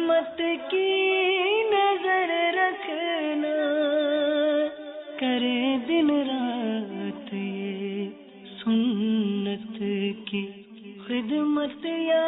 خدمت کی نظر رکھنا، کرے دن رات یہ سنت کی خدمت یا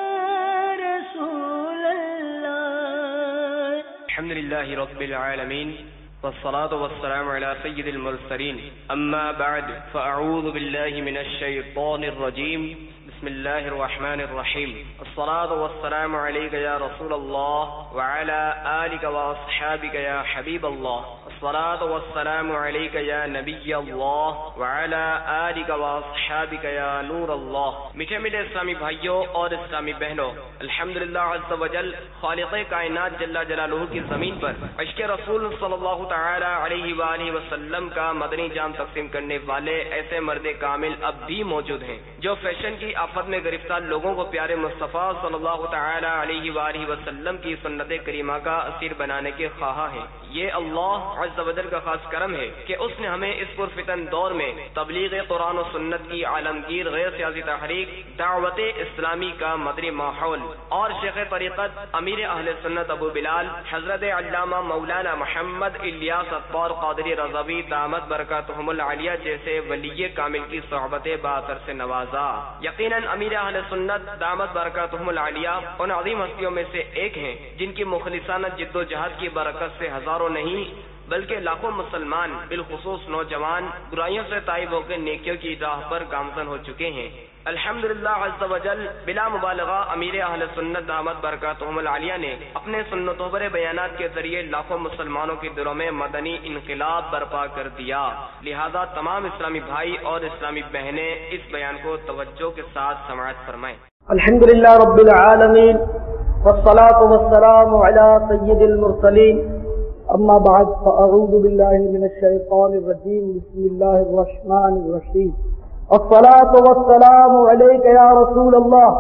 رسول اللہ۔ الحمدللہ رب العالمین والصلاة والسلام على سید المرسلین، اما بعد فاعوذ باللہ من الشیطان الرجیم، بسم اللہ الرحمن الرحیم، الصلاة والسلام علیک یا رسول اللہ وعلى آلک واصحابک یا حبیب اللہ، الصلاة والسلام علیک یا نبی اللہ وعلى آلک واصحابک یا نور اللہ۔ میٹھے میٹھے اسلامی بھائیوں اور اسلامی بہنوں، الحمدللہ عز وجل خالق کائنات جل جلالہ کی زمین پر عشق رسول صلی اللہ تعالی علیہ وآلہ وسلم کا مدنی جام تقسیم کرنے والے ایسے مرد کامل اب بھی موجود ہیں جو فیشن کی آفت میں گرفتار لوگوں کو پیارے مصطفیٰ صلی اللہ تعالی علیہ وآلہ وسلم کی سنت کریمہ کا اسیر بنانے کے خواہاں ہیں۔ یہ اللہ عز و جل کا خاص کرم ہے کہ اس نے ہمیں اس پرفتن دور میں تبلیغ قرآن و سنت کی عالمگیر غیر سیاسی تحریک دعوت اسلامی کا مدنی ماحول اور شیخ طریقت امیر اہل سنت ابو بلال حضرت علامہ مولانا محمد الیاس اطوار قادری رضوی دامت برکاتہم العالیہ جیسے ولی کامل کی صحبت باثر سے نوازا۔ یقیناً امیر اہل سنت دامت برکاتہم العالیہ ان عظیم ہستیوں میں سے ایک ہیں جن کی مخلصانہ جد و جہد کی برکت سے ہزاروں نہیں بلکہ لاکھوں مسلمان بالخصوص نوجوان برائیوں سے تائب ہو کے نیکیوں کی راہ پر گامزن ہو چکے ہیں۔ الحمدللہ عز و جل بلا مبالغہ امیر اہل سنت دامت برکاتہم العالیہ نے اپنے سنتوں پر بیانات کے ذریعے لاکھوں مسلمانوں کے دلوں میں مدنی انقلاب برپا کر دیا، لہذا تمام اسلامی بھائی اور اسلامی بہنیں اس بیان کو توجہ کے ساتھ سماعت فرمائیں۔ الحمدللہ رب العالمین والصلاة والسلام علی سید المرسلین، اما بعد فاعوذ باللہ من الشیطان الرجیم، بسم اللہ الرحمن الرحیم، الصلاة والسلام علیک یا رسول اللہ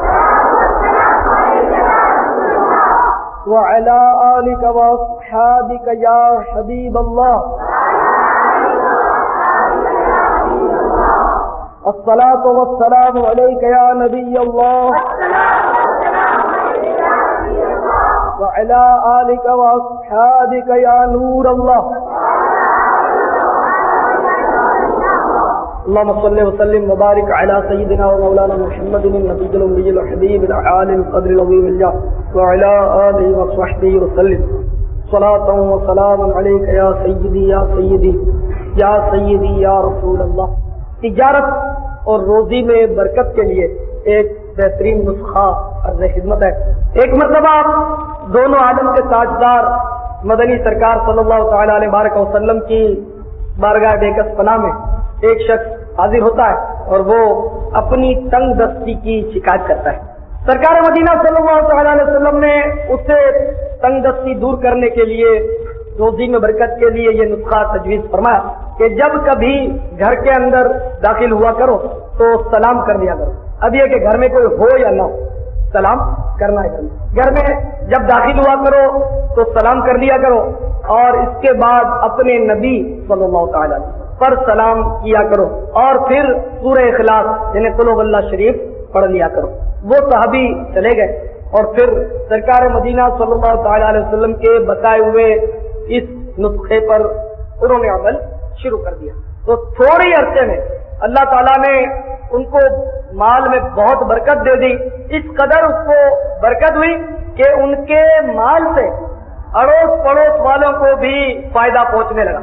وعلی آلک واصحابک یا حبیب اللہ، الصلاة والسلام علیک یا نبی اللہ وعلى آلك وأصحابك يا نور الله، اللهم صل وسلم وبارك على سيدنا ومولانا محمد النبي الأمي الحبيب العالي القدر العظيم الجاه وعلى آله وصحبه وسلم، صلاة وسلام عليك يا سيدي يا سيدي يا سيدي يا رسول الله۔ تجارت اور روزی میں برکت کے لیے ایک بہترین نسخہ عرض خدمت ہے۔ ایک مرتبہ دونوں عالم کے تاجدار مدنی سرکار صلی اللہ تعالی علیہ وآلہ وسلم کی بارگاہ بیکس پناہ میں ایک شخص حاضر ہوتا ہے اور وہ اپنی تنگ دستی کی شکایت کرتا ہے۔ سرکار مدینہ صلی اللہ تعالی علیہ وسلم نے اسے تنگ دستی دور کرنے کے لیے روزی میں برکت کے لیے یہ نسخہ تجویز فرمایا کہ جب کبھی گھر کے اندر داخل ہوا کرو تو سلام کر دیا کرو۔ اب یہ کہ گھر میں کوئی ہو یا نہ ہو سلام کرنا ہے، گھر میں جب داخل ہوا کرو تو سلام کر لیا کرو اور اس کے بعد اپنے نبی صلی اللہ تعالی پر سلام کیا کرو اور پھر سورہ اخلاص یعنی قل هو اللہ شریف پڑھ لیا کرو۔ وہ صحابی چلے گئے اور پھر سرکار مدینہ صلی اللہ تعالی علیہ وسلم کے بتائے ہوئے اس نسخے پر انہوں نے عمل شروع کر دیا۔ تو تھوڑے عرصے میں اللہ تعالیٰ نے ان کو مال میں بہت برکت دے دی، اس قدر اس کو برکت ہوئی کہ ان کے مال سے اڑوس پڑوس والوں کو بھی فائدہ پہنچنے لگا۔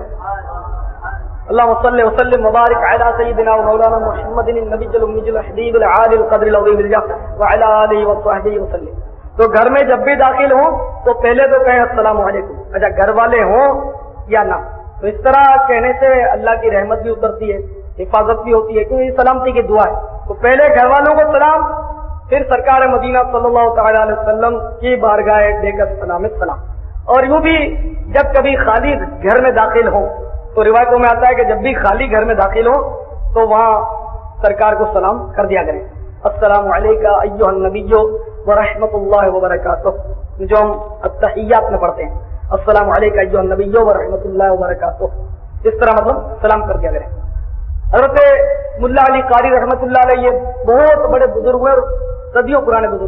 اللہم صلی وسلم مبارک علی سیدنا و مولانا محمد النبی الأمی الحبیب العالی القدر العظیم الجاہ وعلی آلہ وصحبہ وسلم۔ تو گھر میں جب بھی داخل ہوں تو پہلے تو کہیں السلام علیکم، اچھا گھر والے ہوں یا نہ، تو اس طرح کہنے سے اللہ کی رحمت بھی اترتی ہے، حفاظت بھی ہوتی ہے، کیونکہ یہ سلامتی کی دعا ہے۔ تو پہلے گھر والوں کو سلام، پھر سرکار مدینہ صلی اللہ تعالی علیہ وسلم کی بارگاہ بیکس پناہ میں سلام۔ اور یوں بھی جب کبھی خالی گھر میں داخل ہوں تو روایتوں میں آتا ہے کہ جب بھی خالی گھر میں داخل ہو تو وہاں سرکار کو سلام کر دیا کریں، السلام علیکم ایھا النبی ورحمۃ اللہ وبرکاتہ، جو ہم التحیات میں پڑھتے ہیں، السلام علیکم ایھا النبی ورحمۃ اللہ وبرکاتہ، اس طرح مطلب سلام کر دیا کریں۔ حضرت ملا علی قاری رحمۃ اللہ علیہ یہ بہت بڑے بزرگ ہیں اور صدیوں پرانے بزرگ ہیں،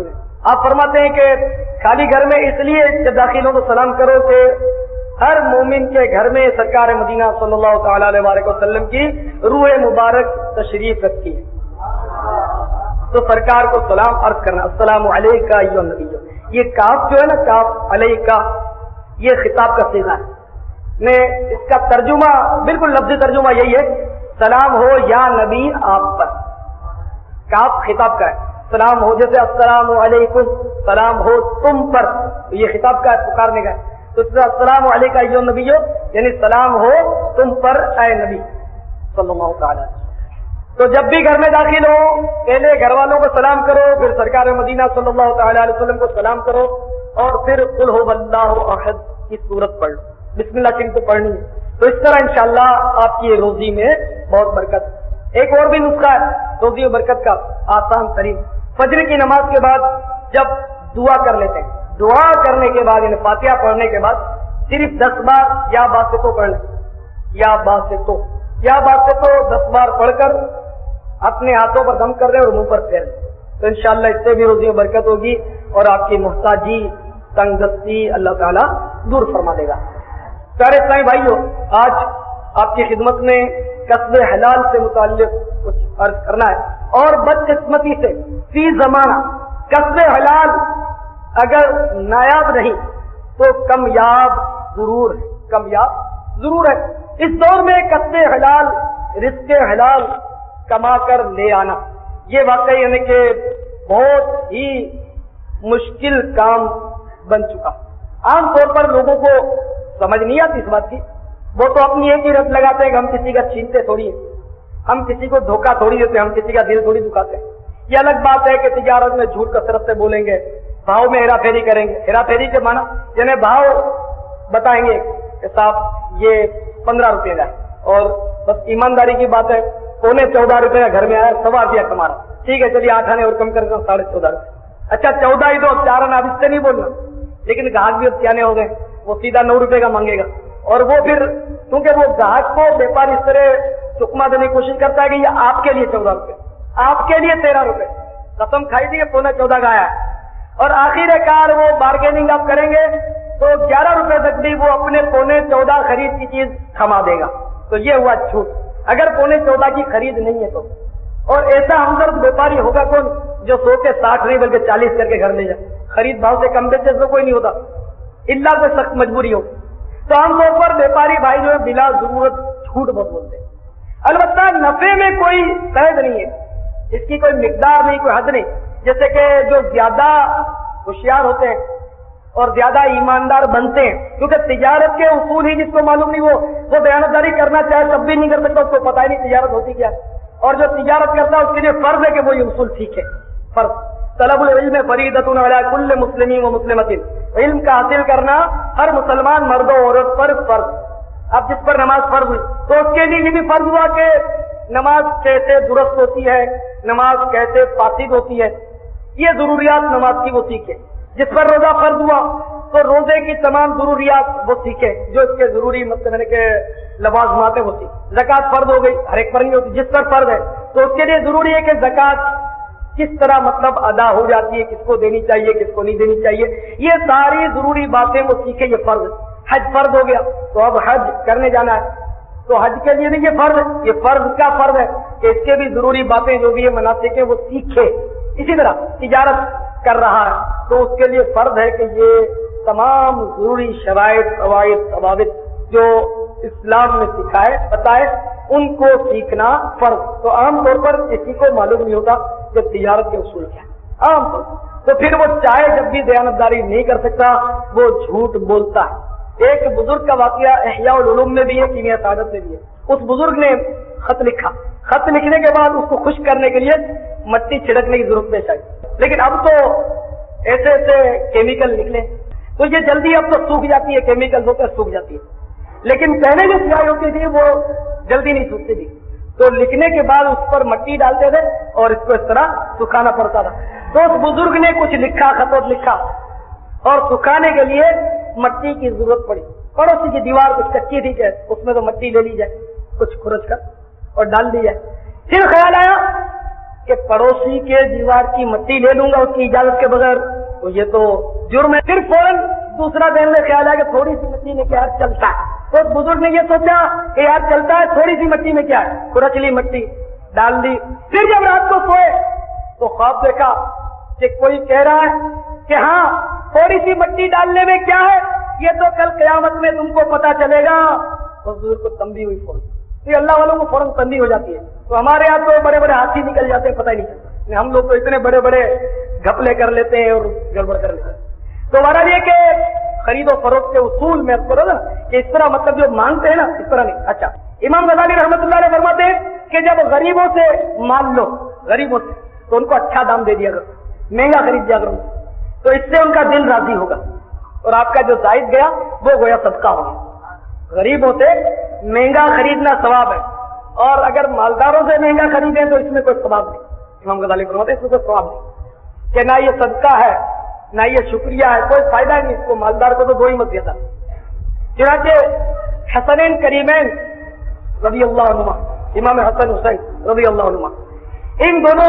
آپ فرماتے ہیں کہ خالی گھر میں اس لیے جب داخل ہو تو سلام کرو کہ ہر مومن کے گھر میں سرکار مدینہ صلی اللہ تعالی علیہ وسلم کی روح مبارک تشریف رکھتی ہے، تو سرکار کو سلام عرض کرنا، السلام علیکہ ایھا النبی۔ یہ کاف جو ہے نا، کاف علیکہ، یہ خطاب کا صیغہ ہے۔ میں اس کا ترجمہ بالکل لفظی ترجمہ یہی ہے، سلام ہو یا نبی آپ پر۔ کاف خطاب کا ہے، سلام ہو جیسے السلام علیکم، سلام ہو تم پر، تو یہ خطاب کا ہے، پکارنے کا ہے۔ تو السلام علیکہ ایھا النبی، یعنی سلام ہو تم پر اے نبی صلی اللہ تعالی۔ تو جب بھی گھر میں داخل ہو پہلے گھر والوں کو سلام کرو، پھر سرکار مدینہ صلی اللہ تعالی علیہ وسلم کو سلام کرو، اور پھر قل هو اللہ احد کی سورت پڑھ لو، بسم اللہ شریف کو پڑھنی ہے۔ تو اس طرح انشاءاللہ آپ کی روزی میں بہت برکت۔ ایک اور بھی نسخہ ہے روزی و برکت کا آسان ترین، فجر کی نماز کے بعد جب دعا کر لیتے ہیں، دعا کرنے کے بعد یعنی فاتحہ پڑھنے کے بعد صرف 10 بار یا باسطو پڑھ لیں، یا باسطو 10 بار پڑھ کر اپنے ہاتھوں پر دم کر رہے اور منہ پر پھیر لیں، تو انشاءاللہ اس سے بھی روزی و برکت ہوگی اور آپ کی محتاجی تنگ دستی اللہ تعالیٰ دور فرما دے گا۔ پیارے اسلامی بھائیو، آج آپ کی خدمت میں کسب حلال سے متعلق کچھ عرض کرنا ہے، اور بدقسمتی سے فی زمانہ کسب حلال اگر نایاب نہیں تو کامیاب ضرور ہے۔ اس دور میں کسب حلال، رزق حلال کما کر لے آنا، یہ واقعی یعنی کہ بہت ہی مشکل کام بن چکا۔ عام طور پر لوگوں کو سمجھ نہیں آتی اس بات کی، وہ تو اپنی ایک ہی رت لگاتے ہیں کہ ہم کسی کا چھینتے تھوڑی ہیں، ہم کسی کو دھوکہ تھوڑی دیتے، ہم کسی کا دل تھوڑی دکھاتے ہیں۔ یہ الگ بات ہے کہ تجارت میں جھوٹ کثرت سے بولیں گے، بھاؤ میں ہیرا پھیری کریں گے۔ ہیرا پھیری کے معنی یعنی بھاؤ بتائیں گے کہ صاحب یہ 15 روپے کا ہے، اور بس ایمانداری کی بات ہے 14.25 روپے کا گھر میں آیا، 1.25 روپیہ کما رہا، ٹھیک ہے چلیے 8 آنے اور کم کر دیں 14.5 روپے، اچھا 14 ہی دو، 4 آنا، اب اس سے نہیں بولنا۔ لیکن گاہک بھی اب سیانے ہو گئے، وہ سیدھا 9 روپے کا مانگے گا، اور وہ پھر کیونکہ وہ گاہک کو بیپار اس طرح چکما دینے کی کوشش کرتا ہے کہ یہ آپ کے لیے 14 روپے، آپ کے لیے 13 روپے، قسم کھائی تھی کہ 14.25 کا آیا ہے، اور آخر کار وہ بارگیننگ آپ کریں گے تو 11 روپے تک بھی وہ اپنے 14.25 خرید کی چیز تھما دے گا۔ تو یہ ہوا چھوٹ، اگر 14.25 کی خرید نہیں ہے تو۔ اور ایسا ہمدرد بیپاری ہوگا کون جو 100 کے 60 نہیں بلکہ 40 کر کے گھر لے جائے؟ خرید بھاؤ سے کم بیچے تو کوئی نہیں ہوتا، الا کوئی سخت مجبوری ہو۔ تو عام طور پر بیپاری بھائی جو ہے بلا ضرورت جھوٹ بہت بولتے ہیں۔ البتہ نفع میں کوئی قید نہیں ہے، اس کی کوئی مقدار نہیں، کوئی حد نہیں۔ جیسے کہ جو زیادہ ہوشیار ہوتے ہیں اور زیادہ ایماندار بنتے ہیں، کیونکہ تجارت کے اصول ہی جس کو معلوم نہیں وہ بیانتداری کرنا چاہے تب بھی نہیں کر سکتا، اس کو پتہ ہی نہیں تجارت ہوتی کیا ہے، اور جو تجارت کرتا ہے اس کے لیے فرض ہے کہ وہ یہ اصول سیکھے۔ فرض طلب العلم فریضۃ علی کل مسلم و مسلمۃ، علم کا حاصل کرنا ہر مسلمان مرد و عورت پر فرض۔ اب جس پر نماز فرض ہوئی تو اس کے لیے یہ بھی فرض ہوا کہ نماز کیسے درست ہوتی ہے، نماز کیسے فاسد ہوتی ہے، یہ ضروریات نماز کی وہ سیکھے۔ جس پر روزہ فرض ہوا تو روزے کی تمام ضروریات وہ سیکھے، جو اس کے ضروری مطلب کہ لوازمات ہیں وہ سیکھے۔ زکوٰۃ فرض ہو گئی، ہر ایک پر نہیں ہوتی، جس پر فرض ہے تو اس کے لیے ضروری ہے کہ زکوٰۃ کس طرح مطلب ادا ہو جاتی ہے، کس کو دینی چاہیے، کس کو نہیں دینی چاہیے، یہ ساری ضروری باتیں وہ سیکھے، یہ فرض۔ حج فرض ہو گیا تو اب حج کرنے جانا ہے، تو حج کے لیے نہیں یہ فرض ہے، یہ فرض کا فرض ہے کہ اس کے بھی ضروری باتیں جو بھی مناسک ہیں وہ سیکھے۔ اسی طرح تجارت کر رہا ہے تو اس کے لیے فرض ہے کہ یہ تمام ضروری شرائط، قواعد، ضوابط جو اسلام نے سکھائے بتائے ان کو سیکھنا فرض۔ تو عام طور پر کسی کو معلوم نہیں ہوتا کہ تجارت کے اصول کیا ہے عام طور، تو پھر وہ چاہے جب بھی دیانتداری نہیں کر سکتا وہ جھوٹ بولتا ہے۔ ایک بزرگ کا واقعہ احیاء العلوم میں بھی ہے، کیمیا سعادت میں بھی ہے۔ اس بزرگ نے خط لکھا، خط لکھنے کے بعد اس کو خشک کرنے کے لیے مٹی چھڑکنے کی ضرورت پیش آئی، لیکن اب تو ایسے ایسے کیمیکل نکلے تو یہ جلدی اب تو سوکھ جاتی ہے، کیمیکل ہوتے سوکھ جاتی ہے، لیکن پہلے جو سیاہی ہوتی تھی وہ جلدی نہیں سوکھتی تھی، تو لکھنے کے بعد اس پر مٹی ڈالتے تھے اور اس کو اس طرح سکھانا پڑتا تھا۔ تو اس بزرگ نے کچھ لکھا، خط لکھا، اور سکھانے کے لیے مٹی کی ضرورت پڑی۔ پڑوسی کی دیوار کچھ کچی تھی کہ اس میں تو مٹی لے لی جائے کچھ کھرچ کر اور ڈال دی جائے۔ پھر خیال آیا کہ پڑوسی کے دیوار کی مٹی لے لوں گا اس کی اجازت کے بغیر، تو یہ تو جرم ہے. پھر فوراً دوسرا دن میں خیال ہے کہ تھوڑی سی مٹی میں کیا ہے چلتا ہے. تو ایک بزرگ نے یہ سوچا کہ یار چلتا ہے, تھوڑی سی مٹی میں کیا ہے, کھرچ لی مٹی ڈال دی. پھر جب رات کو سوئے تو خواب دیکھا کہ کوئی کہہ رہا ہے کہ ہاں تھوڑی سی مٹی ڈالنے میں کیا ہے, یہ تو کل قیامت میں تم کو پتا چلے گا. حضور کو تنبیہ ہوئی فوراً. یہ اللہ والوں کو فوراً تنبیہ ہو جاتی ہے. تو ہمارے یہاں تو بڑے بڑے ہاتھی نکل جاتے ہیں, پتہ ہی نہیں چلتا. ہم لوگ تو اتنے بڑے بڑے گھپلے کر لیتے ہیں اور گڑبڑ کر لیتے ہیں. تو ہمارا یہ کہ خرید و فروخت کے اصول میں کرو نا کہ اس طرح مطلب جو مانگتے ہیں نا اس طرح نہیں. اچھا, امام غزالی رحمۃ اللہ علیہ فرماتے ہیں کہ جب غریبوں سے مال لو, غریبوں سے, تو ان کو اچھا دام دے دیا کرو, مہنگا خرید دیا کرو, تو اس سے ان کا دل راضی ہوگا اور آپ کا جو زائد گیا وہ گویا صدقہ ہوگا. غریبوں سے مہنگا خریدنا ثواب ہے, اور اگر مالداروں سے مہنگا خریدیں تو اس میں کوئی ثواب نہیں. امام غزالی فرماتے ہیں اس میں کوئی ثواب نہیں, کہ نہ یہ صدقہ ہے نہ یہ شکریہ ہے, کوئی فائدہ نہیں اس کو. مالدار کو تو دو ہی مت دیتا. چنانچہ حسنین کریمین رضی اللہ عنہما, امام حسن حسین رضی اللہ عنہما, ان دونوں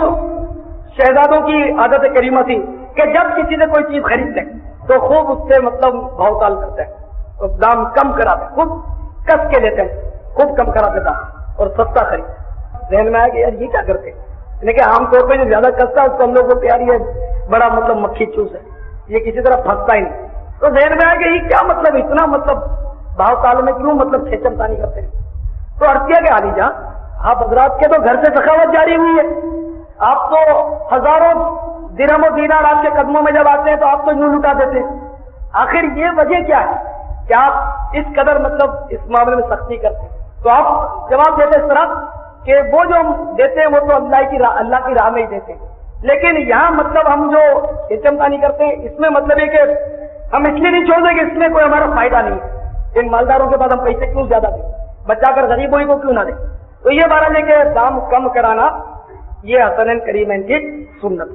شہزادوں کی عادت کریمہ تھی کہ جب کسی سے کوئی چیز خریدتے تو خوب اس سے مطلب بھاؤ تال کرتے ہیں, دام کم کراتے, خوب کس کے لیتے ہیں, خوب کم کراتے دام اور سستا خرید. ذہن میں آیا کہ یار یہ کیا کرتے ہیں, لیکن عام طور پہ جو زیادہ کستا ہے اس کو ہم لوگ کو پیاری ہے, بڑا مطلب مکھی چوس ہے, یہ کسی طرح پھنستا ہی نہیں. تو ذہن میں آیا کہ یہ کیا مطلب, اتنا مطلب بھاؤ تال میں کیوں مطلب کھیچم تانی کرتے ہیں. تو عرضیہ کے عالی جان, آپ حضرات کے تو گھر سے سخاوت جاری ہوئی ہے, آپ تو ہزاروں درہم و دینار آپ کے قدموں میں جب آتے ہیں تو آپ تو یوں لٹا دیتے ہیں. آخر یہ وجہ کیا ہے کہ آپ اس قدر مطلب اس معاملے میں سختی کرتے ہیں؟ تو آپ جواب دیتے اس طرح کہ وہ جو ہم دیتے ہیں وہ تو اللہ کی راہ میں ہی دیتے ہیں, لیکن یہاں مطلب ہم جو چمتانی کرتے ہیں اس میں مطلب یہ کہ ہم اس لیے نہیں چھوڑ دیں کہ اس میں کوئی ہمارا فائدہ نہیں ہے. ان مالداروں کے بعد ہم پیسے کیوں زیادہ دیں, بچا کر غریبوں ہی کو کیوں نہ دیں. تو یہ بارہ لے کے دام کم کرانا یہ حسنین کریمین کی سنت.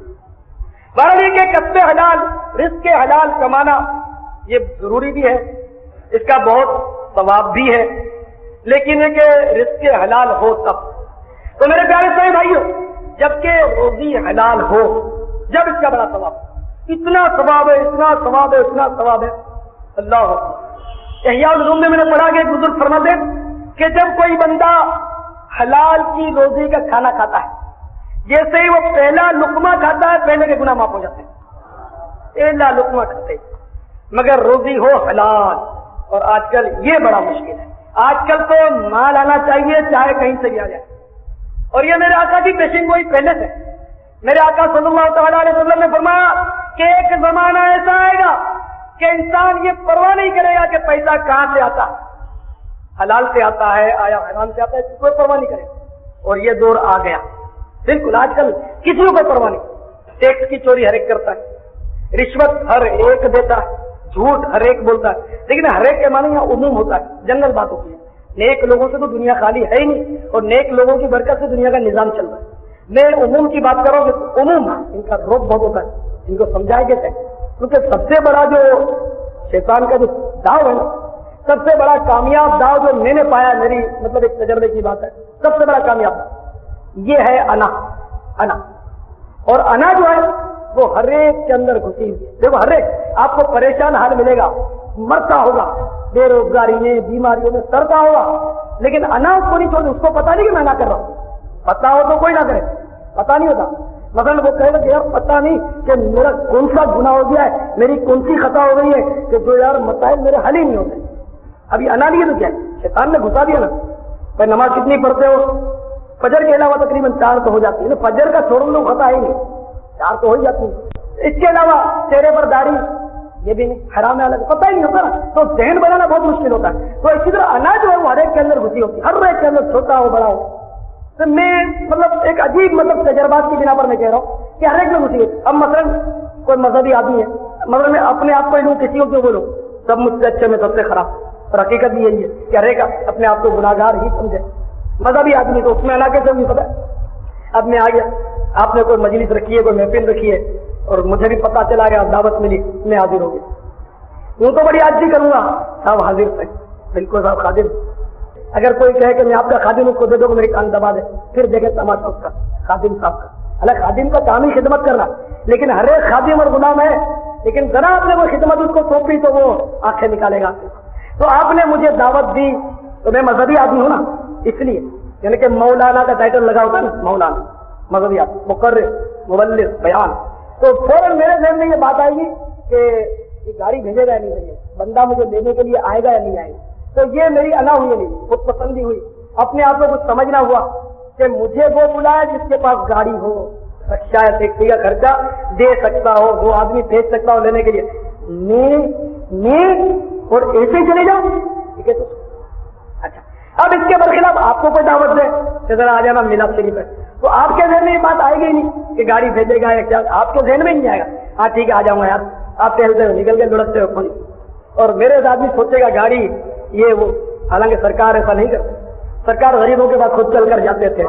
بارہ لے کے کسب حلال, رزق حلال کمانا یہ ضروری بھی ہے, اس کا بہت ثواب بھی ہے, لیکن یہ کہ رزق حلال ہو تب. تو میرے پیارے صاحب بھائیو, جبکہ روزی حلال ہو جب اس کا بڑا ثواب, اتنا ثواب ہے, اتنا ثواب ہے, اتنا ثواب ہے. اللہ احیاء العلوم میں نے پڑھا کہ ایک بزرگ فرماتے کہ جب کوئی بندہ حلال کی روزی کا کھانا کھاتا ہے, جیسے ہی وہ پہلا لقمہ کھاتا ہے پہلے کے گناہ معاف ہو جاتے ہیں. پہلا لقمہ کھاتے مگر روزی ہو حلال. اور آج کل یہ بڑا مشکل ہے, آج کل تو مال آنا چاہیے چاہے کہیں سے بھی آ جائے. اور یہ میرے آقا کی پیشن گوئی پہلے سے, میرے آقا صلی اللہ تعالیٰ علیہ وسلم نے فرمایا کہ ایک زمانہ ایسا آئے گا کہ انسان یہ پرواہ نہیں کرے گا کہ پیسہ کہاں سے آتا ہے, حلال سے آتا ہے آیا حرام سے آتا ہے, کوئی پرواہ نہیں کرے. اور یہ دور آ گیا بالکل. آج کل کسی کو پرواہ نہیں, ٹیکس کی چوری ہر ایک کرتا ہے, رشوت ہر ایک دیتا ہے, جھوٹ ہر ایک بولتا ہے, لیکن ہر ایک کے معنی یہاں عموم ہوتا ہے, جنرل بات ہوتی ہے. نیک لوگوں سے تو دنیا خالی ہے ہی نہیں, اور نیک لوگوں کی برکت سے دنیا کا نظام چل رہا ہے. میں عموم کی بات کروں گے تو عموم ان کا روب بہت ہوتا ہے, ان کو سمجھائے کیسے, کیونکہ سب سے بڑا جو شیطان کا جو داؤ ہے نا, سب سے بڑا کامیاب داؤ جو میں نے پایا, میری مطلب ایک تجربے کی بات ہے, سب سے بڑا کامیاب داؤ یہ ہے انا. اور انا جو ہے وہ ہر ایک کے اندر گھسی ہوئی ہے. دیکھو ہر ایک آپ کو پریشان حال ملے گا, مرتا ہوگا, بے روزگاری میں, بیماریوں میں سڑتا ہوگا, لیکن انا اس کو نہیں چھوڑ, اس کو پتا نہیں کہ میں نہ کر رہا ہوں. پتا ہو تو کوئی نہ کرے, پتا نہیں ہوتا. مثلا وہ کہے گا کہ یار پتا نہیں کہ میرا کون سا گناہ ہو گیا ہے, میری کون سی خطا ہو گئی ہے کہ جو یار مسائل میرے حل ہی نہیں ہوتے. ابھی انا نہیں ہے تو کیا شیطان نے گھسا دیا نا. بھائی نماز کتنی پڑھتے ہو, فجر کے علاوہ تقریباً 4 تو ہو جاتی ہے, فجر کا چھوڑ لو خطا ہی نہیں, 4 تو ہو ہی جاتی ہے. اس کے علاوہ چہرے پر داڑھی یہ بھی نہیں, حرام ہے الگ, پتہ ہی نہیں ہوتا نا, تو ذہن بنانا بہت مشکل ہوتا ہے. تو اسی طرح انا جو ہے وہ ہر ایک کے اندر گھسی ہوتی ہے, ہر ایک کے اندر, چھوٹا ہو بڑا ہو. تو میں مطلب ایک عجیب مطلب تجربات کی بنا پر میں کہہ رہا ہوں کہ ہر ایک میں گھسی ہوتی. اب مثلا کوئی مذہبی آدمی ہے, مطلب میں اپنے آپ کو لوں, کسی کو کیوں بولوں, سب مجھ سے اچھے میں سب سے خراب, اور حقیقت بھی یہی ہے کہ ہر ایک اپنے آپ کو گناہگار ہی سمجھے. مذہبی آدمی تو اس میں انا کیسے نہیں پتا. اب میں آ گیا, آپ نے کوئی مجلس رکھی ہے, کوئی محفل رکھی ہے, اور مجھے بھی پتا چلا گیا, دعوت ملی, میں حاضر ہو گیا. یوں تو بڑی عاجزی کروں گا, صاحب حاضر تھے, بالکل صاحب خادم. اگر کوئی کہے کہ میں آپ کا خادم اس کو دے دو, میری کان دبا دے, پھر دیکھے تماشا اس کا خادم صاحب کا. اللہ خادم کا کام ہی خدمت کرنا, لیکن ہر ایک خادم اور غلام ہے لیکن ذرا آپ نے وہ خدمت اس کو سونپی تو وہ آنکھیں نکالے گا. تو آپ نے مجھے دعوت دی تو میں مذہبی آدمی ہوں نا، اس لیے یعنی کہ مولانا کا ٹائٹل لگا ہوتا ہے نا، مولانا مذہبی آدمی، مقرر، مبلغ، بیان. تو فوراً میرے ذہن میں یہ بات آئے گی کہ یہ گاڑی بھیجے گا یا نہیں بھیجے گا، بندہ مجھے لینے کے لیے آئے گا یا نہیں آئے گا. تو یہ میری انا ہوئی نہیں، خود پسندی ہوئی، اپنے آپ کو کچھ سمجھنا ہوا کہ مجھے وہ بلایا جس کے پاس گاڑی ہو، رکشا یا ٹیکسی کا خرچہ دے سکتا ہو، وہ آدمی بھیج سکتا ہو لینے کے لیے. میں اور ایسے ہی چلے جاؤ، ٹھیک ہے. تو اچھا، اب اس کے برخلاف آپ کو کوئی دعوت دے کہ ذرا آ جانا میلاد شریف ہے، تو آپ کے ذہن میں یہ بات آئے گی نہیں کہ گاڑی بھیجے گا یا کیا، آپ کے ذہن میں نہیں آئے گا. ہاں ٹھیک ہے آ جاؤں گا یار، آپ ٹہلتے ہو، نکل کے لڑکتے ہو کھولی، اور میرے آدمی سوچے گا گاڑی یہ وہ. حالانکہ سرکار ایسا نہیں کرتی، سرکار غریبوں کے پاس خود چل کر جاتے تھے.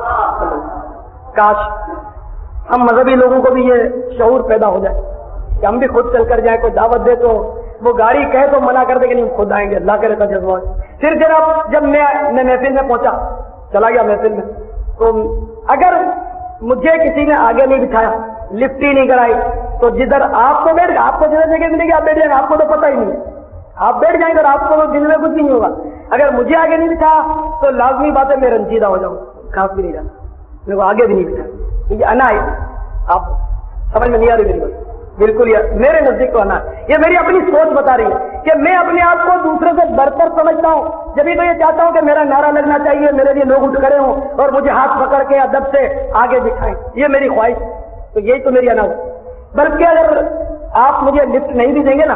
کاش ہم مذہبی لوگوں کو بھی یہ شعور پیدا ہو جائے کہ ہم بھی خود چل کر جائیں. کوئی دعوت دے تو وہ گاڑی کہے تو منع کر دے کہ نہیں ہم خود آئیں گے، اللہ کرے کا جذبہ. پھر جب میں محفل میں پہنچا، چلا گیا محفل میں، تو اگر مجھے کسی نے آگے نہیں بٹھایا، لفٹ ہی نہیں کرائی، تو جدھر آپ کو بیٹھ گا، آپ کو جدھر جگہ ملے گی آپ بیٹھ جائیں گے، آپ کو تو پتہ ہی نہیں ہے، آپ بیٹھ جائیں گے اور آپ کو دل میں کچھ نہیں ہوگا. اگر مجھے آگے نہیں بٹھایا تو لازمی بات ہے میں رنجیدہ ہو جاؤں، خاص بھی نہیں جانا، میرے کو آگے بھی نہیں بٹھایا. یہ انا ہے، آپ سمجھ میں نہیں آ رہی میری بات. بالکل یہ میرے نزدیک تو انا ہے، یہ میری اپنی سوچ بتا رہی ہے کہ میں اپنے آپ کو دوسرے سے برتر سمجھتا ہوں. جبھی تو یہ چاہتا ہوں کہ میرا نعرہ لگنا چاہیے، میرے لیے لوگ اٹھ کھڑے ہوں اور مجھے ہاتھ پکڑ کے ادب سے آگے بٹھائیں، یہ میری خواہش. تو یہی تو میری انا ہے. بلکہ اگر آپ مجھے لفٹ نہیں بھی دیں گے نا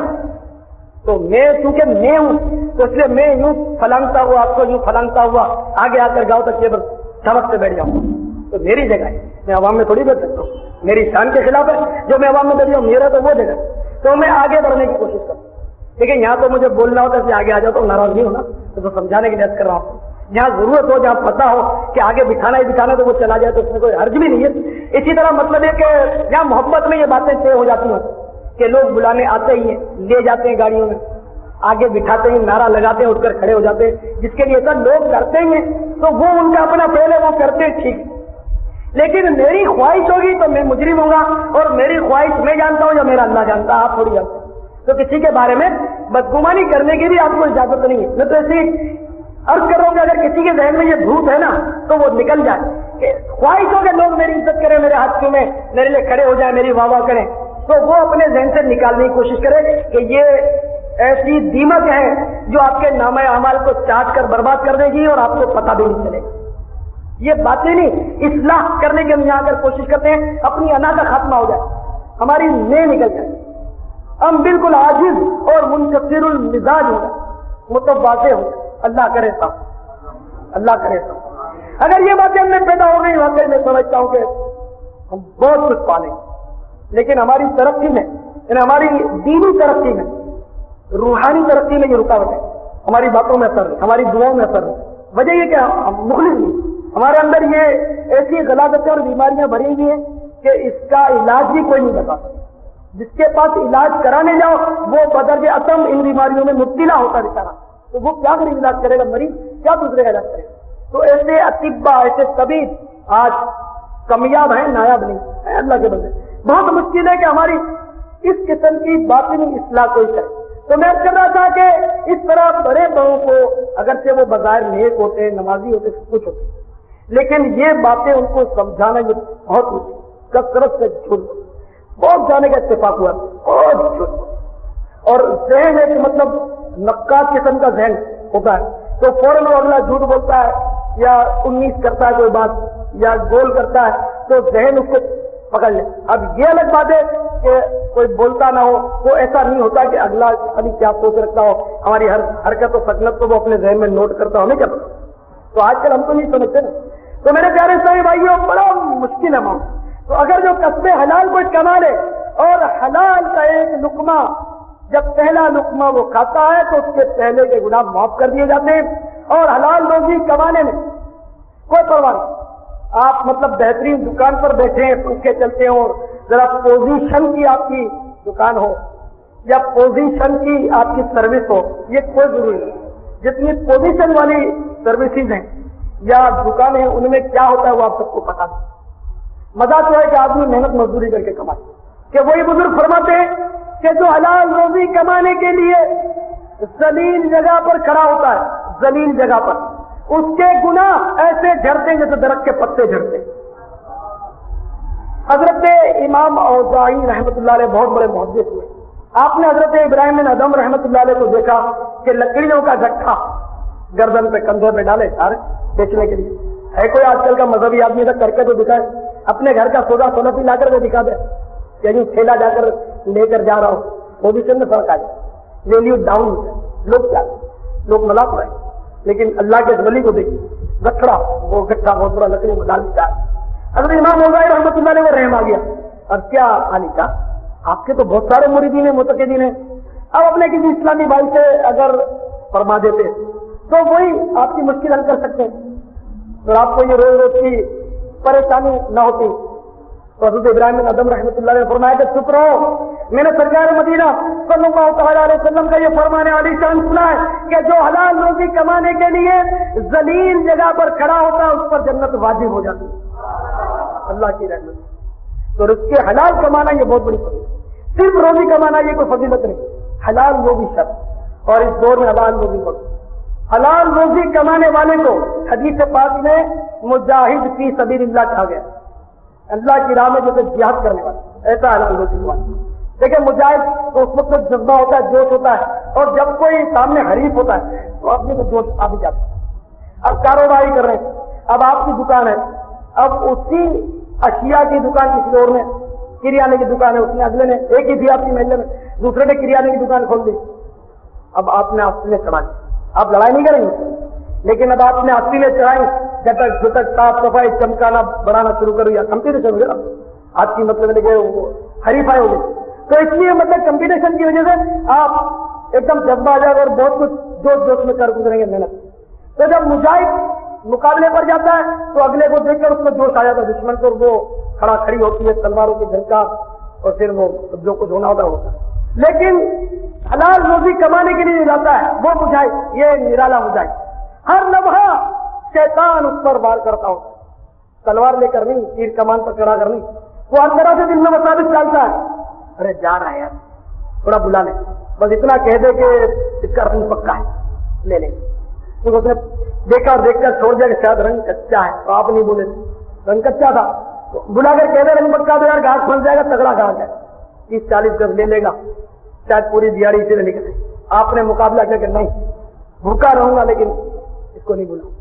تو میں چونکہ میں ہوں تو اس لیے میں یوں پھلانگتا ہوا آپ کو یوں پھلانگتا ہوا آگے آ کر گاؤں تک سبق سے بیٹھ جاؤں. تو میری جگہ ہے، میں عوام میں تھوڑی بیٹھ سکتا ہوں، میری شان کے خلاف ہے جو میں عوام میں بیٹھ جاؤں. میرا تو وہ جگہ ہے، تو میں آگے بڑھنے کی کوشش کروں. لیکن یہاں تو مجھے بولنا ہوتا ہے کہ آگے آ جاؤ تو ناراض نہیں ہونا، تو سمجھانے کے لیے کر رہا ہوں. جہاں ضرورت ہو، جہاں پتہ ہو کہ آگے بٹھانا ہی بٹھانا تو وہ چلا جائے تو اس میں کوئی حرج بھی نہیں ہے. اسی طرح مطلب ہے کہ جہاں محبت میں یہ باتیں طے ہو جاتی ہیں کہ لوگ بلانے آتے ہی ہیں، لے جاتے ہیں گاڑیوں میں، آگے بٹھاتے ہیں، نعرہ لگاتے ہیں، اٹھ کر کھڑے ہو جاتے ہیں، جس کے لیے سر لوگ کرتے ہی ہیں تو وہ ان کا اپنا فعل ہے، وہ کرتے ہیں ٹھیک. لیکن میری خواہش ہوگی تو میں مجرم ہوں گا، اور میری خواہش میں جانتا ہوں یا میرا اللہ جانتا ہے، آپ تھوڑی جانتے. تو کسی کے بارے میں بدگمانی کرنے کی بھی آپ کو اجازت نہیں ہے. میں تو ایسی عرض کر رہا ہوں کہ اگر کسی کے ذہن میں یہ بھوت ہے نا تو وہ نکل جائے کہ خواہش ہو کہ لوگ میری عزت کریں، میرے ہاتھ کیوں میں میرے لیے کھڑے ہو جائیں، میری واہ واہ کریں، تو وہ اپنے ذہن سے نکالنے کی کوشش کرے کہ یہ ایسی دیمک ہے جو آپ کے نامہ اعمال کو چاٹ کر برباد کر دے گی اور آپ کو پتہ بھی نہیں چلے گا. یہ باتیں نہیں، اصلاح کرنے کے ہم یہاں کر کوشش کرتے ہیں اپنی انا کا خاتمہ ہو جائے، ہماری میں نکل جائے، ہم بالکل عاجز اور منکسر المزاج ہو جائے، متواضع ہو جائے. اللہ کرے صاحب، اللہ کرے صاحب. اگر یہ باتیں ہم میں پیدا ہو گئی واقعی میں سمجھتا ہوں کہ ہم بہت کچھ پالیں گے. لیکن ہماری ترقی میں، یعنی ہماری دینی ترقی میں، روحانی ترقی میں یہ رکاوٹ ہے. ہماری باتوں میں اثر نہیں، ہماری دعاؤں میں اثر نہیں. وجہ یہ کہ ہم مخلص نہیں، ہمارے اندر یہ ایسی غلاظتیں اور بیماریاں بھری ہوئی ہیں کہ اس کا علاج بھی کوئی نہیں بتا. جس کے پاس علاج کرانے جاؤ وہ بدرجہ اصم ان بیماریوں میں مبتلا ہوتا بیچارہ، تو وہ کیا کرے علاج کرے گا، مریض کیا دوسرے کا علاج کرے گا. تو ایسے اطباء، ایسے طبیب آج کامیاب ہیں، نایاب نہیں. اللہ کے بندے بہت مشکل ہے کہ ہماری اس قسم کی باطنی اصلاح کوئی کرے. تو میں کہہ رہا تھا کہ اس طرح بڑے بڑوں کو اگرچہ وہ بظاہر نیک ہوتے، نمازی ہوتے، سب کچھ ہوتے، لیکن یہ باتیں ان کو سمجھانا یہ بہت مشکل، کثرت سے جھوٹ، بہت جانے کا اتفاق ہوا، بہت جھوٹ. اور ذہن ہے کہ مطلب نقاش قسم کا ذہن ہوتا ہے تو فوراً وہ اگلا جھوٹ بولتا ہے یا انیس کرتا ہے کوئی بات یا گول کرتا ہے تو ذہن اس کو پکڑ لے. اب یہ الگ بات ہے کہ کوئی بولتا نہ ہو، وہ ایسا نہیں ہوتا کہ اگلا ابھی کیا سوچ رکھتا ہو، ہماری ہر حرکت و سکنت کو وہ اپنے ذہن میں نوٹ کرتا ہو، نہیں کرتا. تو آج کل ہم تو نہیں سمجھتے نا. تو میرے پیارے سارے بھائیوں بڑا مشکل ہے معاملہ. تو اگر جو کسب حلال کو کما لے اور حلال کا ایک لقمہ جب پہلا لقمہ وہ کھاتا ہے تو اس کے پہلے کے گناہ معاف کر دیے جاتے ہیں، اور حلال روزی کمانے میں کوئی پرواہ نہیں. آپ مطلب بہترین دکان پر بیٹھے ہیں، پنکھے چلتے ہوں، ذرا پوزیشن کی آپ کی دکان ہو یا پوزیشن کی آپ کی سروس ہو، یہ کوئی ضروری نہیں. جتنی پوزیشن والی سروسز ہیں یا دکانیں ان میں کیا ہوتا ہے وہ آپ سب کو پتا ہے. مزہ تو ہے کہ آدمی محنت مزدوری کر کے کمائے، کہ وہی بزرگ فرماتے ہیں کہ جو حلال روزی کمانے کے لیے ذلیل جگہ پر کھڑا ہوتا ہے، ذلیل جگہ پر، اس کے گناہ ایسے جھڑتے ہیں جیسے درخت کے پتے جھڑتے ہیں۔ حضرت امام اوزاعی رحمۃ اللہ علیہ بہت بڑے محدث ہوئے، آپ نے حضرت ابراہیم بن ادم رحمۃ اللہ علیہ کو دیکھا کہ لکڑیوں کا گٹھا گردن پہ کندھے پہ ڈالے سارے بیچنے کے لیے۔ ہے کوئی آج کل کا مذہبی آدمی تک کر کے تو دکھائے، اپنے گھر کا سودا سولت لا کر کے دکھا دے، یعنی ٹھیلا جا کر لے کر جا رہا ہوں، وہ بھی چند فرق آ جائے، ویلیو ڈاؤن، لوگ کیا لوگ مذاق رہے، لیکن اللہ کے ولی کو دیکھیے گٹھڑا، وہ گٹھا بہت بڑا لکڑی میں ڈال دیتا ہے۔ حضرت امام اوزاعی رحمۃ اللہ علیہ وہ رحم آ گیا، اور کیا علی کا آپ کے تو بہت سارے مریدین ہیں، متقدین ہیں، اب اپنے کسی اسلامی بھائی سے اگر فرما دیتے تو وہی آپ کی مشکل حل کر سکتے ہیں، اور آپ کو یہ روز روز کی پریشانی نہ ہوتی۔ تو حضرت ابراہیم بن ادم رحمۃ اللہ نے فرمایا کہ چپ رہو، میں نے سرکار مدینہ صلی اللہ تعالیٰ علیہ وسلم کا یہ فرمان عالی شان سنا ہے کہ جو حلال روزی کمانے کے لیے ذلیل جگہ پر کھڑا ہوتا ہے اس پر جنت واجب ہو جاتی ہے، اللہ کی رحمت۔ تو رزق حلال کمانا یہ بہت بڑی فضیلت، صرف روزی کمانا یہ کوئی فضیلت نہیں، حلال روزی شرط، اور اس دور میں حلال روزی کو حلال روزی کمانے والے کو حدیث پاک میں مجاہد فی سبیل اللہ کہا گیا، اللہ کی راہ میں جیسے جہاد کرنے والا، ایسا حلال روزی ہوا۔ دیکھیں مجاہد تو اس وقت جذبہ ہوتا ہے، جوش ہوتا ہے، اور جب کوئی سامنے حریف ہوتا ہے تو آدمی کو جوش آ بھی جاتا ہے۔ اب کاروباری کر رہے ہیں، اب آپ کی دکان ہے، اب اسی اشیاء کی دکان کسی اور نے، کریانے کی دکان ہے، اس نے اگلے نے ایک ہی تھی آپ کی محلے میں، دوسرے نے کریانے کی دکان کھول دی، اب آپ نے آستینیں چڑھا دی، آپ لڑائی نہیں کریں گے، لیکن اب آپ نے آستینیں چڑھائی، جھٹک صاف صفائی چمکانا بڑھانا شروع کر دیا، کمپٹیشن ہو گیا آپ کی، مطلب کہ حریف آئے ہو گئے۔ تو اس لیے مطلب کمپٹیشن کی وجہ سے آپ ایک دم جذبہ آ جائے گا اور بہت کچھ جوش جوش میں کر گزریں گے محنت۔ تو جب مجاہد مقابلے پر جاتا ہے تو اگلے کو دیکھ کر اس میں جوش آ جاتا ہے، دشمن کو وہ کھڑی ہوتی ہے تلواروں کی جھنکار، اور پھر وہ جو کچھ ہونا ہوتا ہے۔ لیکن حلال روزی کمانے کے لیے جاتا ہے وہ مجاہد، یہ نرالا مجاہد، ہر لمحہ شیطان اس پر وار کرتا ہو، تلوار لے کر نہیں، تیر کمان پر چڑھا کر نہیں، وہ ہر طرح سے دل میں مطابق ڈالتا ہے، ارے جا رہا ہے یار تھوڑا بلا لیں، بس اتنا کہہ دے کہ اس کا رنگ پکا ہے لے لیں، کیونکہ اس نے دیکھا اور دیکھ کر چھوڑ دیا کہ شاید رنگ کچا ہے، تو آپ نہیں بولے رنگ کچا تھا، تو بلا کر کہہ دے رنگ پکا تو یار گھاس بن جائے گا، تگڑا گھاس ہے، 30-40 گز لے لے گا، شاید پوری دیہڑی اسی سے نکلے۔ آپ نے مقابلہ کیا کہ نہیں بھوکا رہوں گا لیکن اس کو نہیں بولا،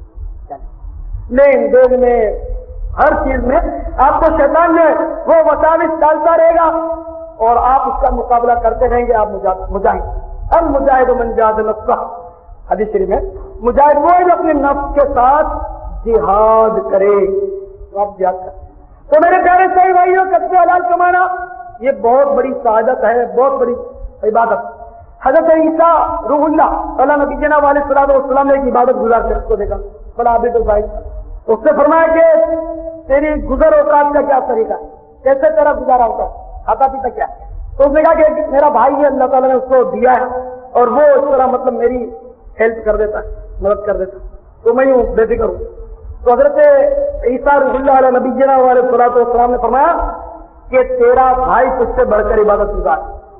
لین دین میں ہر چیز میں آپ کو شیطان نے وہ وساوس ڈالتا رہے گا اور آپ اس کا مقابلہ کرتے رہیں گے، آپ مجاہد۔ اب مجاہد من جاہد نفسہ، حدیث شریف میں مجاہد وہ ہے جو اپنے نفس کے ساتھ جہاد کرے، آپ جہاد کریں۔ تو میرے پیارے صحیح بھائیوں، کسب حلال کمانا یہ بہت بڑی سعادت ہے، بہت بڑی عبادت۔ حضرت عیسیٰ روح اللہ اللہ نبی جناب علیہ الصلوۃ والسلام نے ایک عبادت گزار کر اس کو دیکھا، بڑا عابد بھائی، اس سے فرمایا کہ تیری گزر اوقات کا کیا طریقہ ہے، کیسے تیرا گزارا ہوتا ہے، کھاتا پیتا کیا؟ تو اس نے کہا کہ میرا بھائی ہے، اللہ تعالیٰ نے اس کو دیا ہے اور وہ اس طرح مطلب میری ہیلپ کر دیتا ہے، مدد کر دیتا ہے، تو میں یوں بے فکر ہوں۔ تو حضرت عیسیٰ روح اللہ علیہ نبی جناب علیہ الصلوۃ والسلام نے فرمایا کہ تیرا بھائی تجھ سے بڑھ کر عبادت گزار،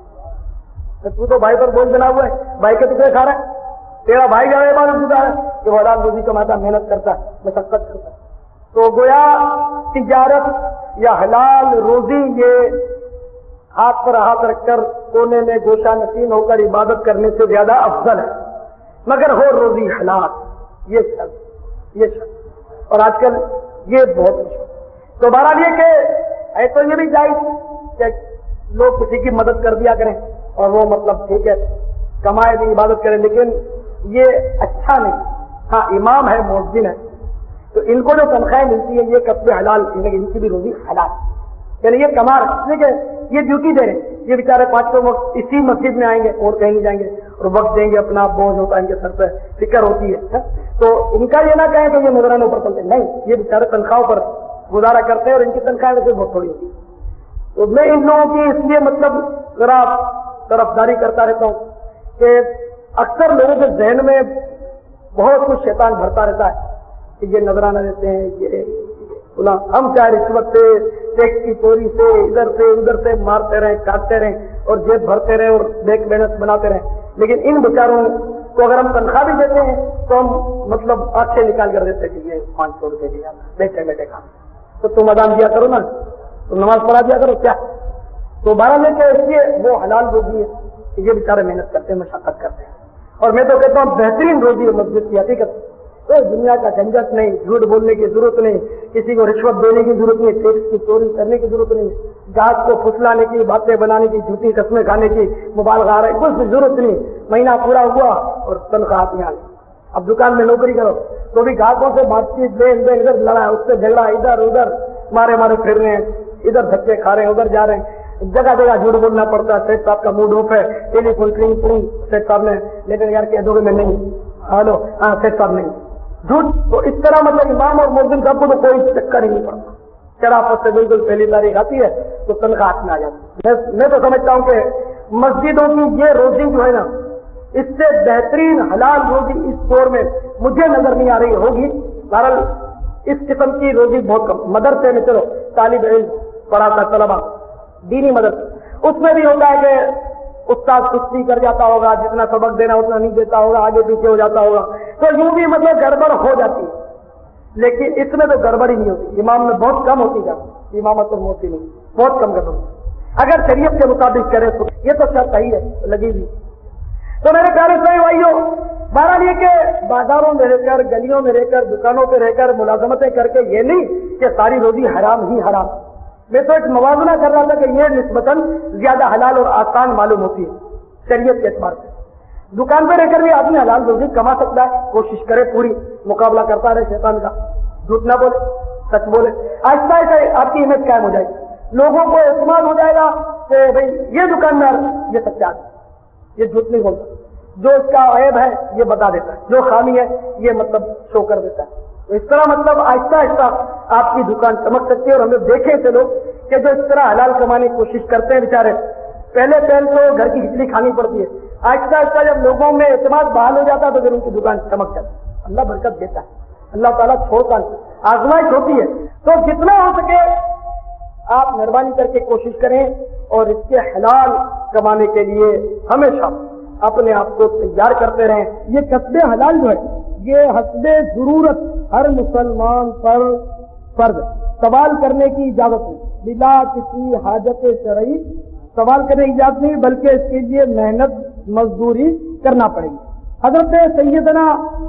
تو تو بھائی پر بوجھ بنا ہوا ہے، بھائی کے ٹکڑے کھا رہا ہے، تیرا بھائی زیادہ عبادت گزار ہے کہ وہ حلال روزی کماتا، محنت کرتا ہے، مشقت کرتا ہے۔ تو گویا تجارت یا حلال روزی یہ ہاتھ پر ہاتھ رکھ کر کونے میں گوشہ نشین ہو کر عبادت کرنے سے زیادہ افضل ہے، مگر ہو روزی حلال، یہ شرط، اور آج کل یہ بہت مشکل۔ تو بہرحال یہ کہ ہے تو یہ بھی جائز کہ لوگ کسی کی مدد کر دیا کریں اور وہ مطلب ٹھیک ہے کمائے بھی عبادت کریں، لیکن یہ اچھا نہیں۔ ہاں امام ہے، مؤذن ہے، تو ان کو جو تنخواہیں ملتی ہے یہ کسب حلال، ان کی بھی روزی حلال، یعنی یہ کما رہے کہ یہ ڈیوٹی دے رہے ہیں، یہ بیچارے 5 وقت اسی مسجد میں آئیں گے اور کہیں نہیں جائیں گے اور وقت دیں گے، اپنا بوجھ ہوتا ہے ان کے سر پہ، فکر ہوتی ہے، تو ان کا یہ نہ کہیں کہ یہ نظرانے اوپر چلتے، نہیں، یہ بیچارے تنخواہوں پر گزارا کرتے ہیں اور ان کی تنخواہیں ویسے بہت تھوڑی ہوتی ہے۔ تو میں ان لوگوں کی اس لیے مطلب ذرا طرفداری کرتا رہتا ہوں کہ اکثر لوگوں کے ذہن میں بہت کچھ شیطان بھرتا رہتا ہے کہ یہ نظرانہ دیتے ہیں، یہ ہم چاہے رشوت سے ٹیکس کی چوری سے ادھر سے مارتے رہے، کاٹتے رہے اور جیب بھرتے رہے اور بیک بیلنس بناتے رہے. لیکن ان بیچاروں کو اگر ہم تنخواہ بھی دیتے ہیں تو ہم مطلب آنکھیں نکال کر دیتے کہ یہ 500 روپے دیا بیٹھے بیٹھے کام. تو تم اذان دیا کرو نا، تم نماز پڑھا دیا کرو کیا. تو 12 لے کے اس لیے وہ حلال روزی ہے کہ یہ بیچارے محنت کرتے ہیں، مشقت کرتے ہیں. اور میں تو کہتا ہوں بہترین روزی ہے مسجد کی حقیقت. تو دنیا کا جھنجٹ نہیں، جھوٹ بولنے کی ضرورت نہیں، کسی کو رشوت دینے کی ضرورت نہیں، ٹیکس کی چوری کرنے کی ضرورت نہیں، گاہک کو پھسلانے کی، باتیں بنانے کی، جھوٹی قسمیں کھانے کی، مبالغہ آ رہا ہے، کچھ ضرورت نہیں. مہینہ پورا ہوا اور تنخواہ ہاتھ میں آ گئی. اب دکان میں نوکری کرو تو بھی گاہکوں سے بات چیت دین ادھر لڑا، اس سے جھگڑا، ادھر ادھر مارے پھر رہے ہیں، ادھر دھکے کھا رہے ہیں، ادھر جا رہے ہیں. جگہ جگہ جھوٹ بولنا پڑتا ہے. سیٹ صاحب کا موڈ آف ہے، ٹیلی فون سیٹ صاحب نے، لیکن یار کہہ دو گے میں نہیں، ہلو ہاں سیٹ صاحب نہیں، جھوٹ. تو اس طرح مطلب امام اور مؤذن صاحب کو تو کوئی چکر ہی نہیں پڑتا. شرافت سے بالکل پہلی تاریخ آتی ہے تو تنخواہ ہاتھ میں آ جاتی ہے. میں تو سمجھتا ہوں کہ مسجدوں کی یہ روزی جو ہے نا، اس سے بہترین حلال روزی اس دور میں مجھے نظر نہیں آ رہی ہوگی. بہرحال اس قسم کی روزی بہت کم. مدرسے میں چلو طالب علم پڑھاتا طلبا، دینی مدرسے، اس میں بھی ہوتا ہے کہ استاد کشتی کر جاتا ہوگا، جتنا سبق دینا اتنا نہیں دیتا ہوگا، آگے پیچھے ہو جاتا ہوگا، تو یوں بھی مطلب گڑبڑ ہو جاتی ہے. لیکن اس میں تو گڑبڑ ہی نہیں ہوتی. امام میں بہت کم ہوتی جاتی، امامت اور موتی نہیں، بہت کم گڑبڑ. اگر شریعت کے مطابق کرے تو یہ تو شرط صحیح ہے لگی ہوئی. تو میرے پیارے صحیح بھائیوں، بہرحال یہ کہ بازاروں میں رہ کر، گلیوں میں رہ کر، دکانوں پہ رہ کر ملازمتیں کر کے یہ نہیں کہ ساری روزی حرام ہی حرام. میں تو ایک موازنہ کر رہا تھا کہ یہ نسبتاً زیادہ حلال اور آسان معلوم ہوتی ہے شریعت کے اعتبار سے. دکان پہ رہ کر بھی آدمی حلال روزی کما سکتا ہے، کوشش کرے پوری، مقابلہ کرتا رہے شیطان کا، جھوٹ نہ بولے، سچ بولے. آہستہ آہستہ آپ کی امیج قائم ہو جائے گی، لوگوں کو اعتماد ہو جائے گا کہ بھئی یہ دکاندار یہ سچا ہے، یہ جھوٹ نہیں بولتا، جو اس کا عیب ہے یہ بتا دیتا ہے، جو خامی ہے یہ مطلب شو کر دیتا ہے. تو اس طرح مطلب آہستہ آہستہ آپ کی دکان چمک سکتی ہے. اور ہمیں دیکھیں تھے لوگ کہ جو اس طرح حلال کمانے کی کوشش کرتے ہیں بیچارے، پہلے تو گھر کی کھچڑی کھانی پڑتی ہے. آہستہ آہستہ جب لوگوں میں اعتماد بحال ہو جاتا ہے تو پھر ان کی دکان چمک جاتی ہے. اللہ برکت دیتا ہے، اللہ تعالیٰ چھوڑتا ہے، آزمائش ہوتی ہے. تو جتنا ہو سکے آپ مہربانی کر کے کوشش کریں اور اس کے حلال کمانے کے لیے ہمیشہ اپنے آپ کو تیار کرتے رہیں. یہ کسب حلال جو ہے یہ حسب ضرورت ہر مسلمان پر فرض ہے. سوال کرنے کی اجازت نہیں، بلا کسی حاجت شرعی سوال کرنے کی اجازت نہیں، بلکہ اس کے لیے محنت مزدوری کرنا پڑے گی. حضرت سیدنا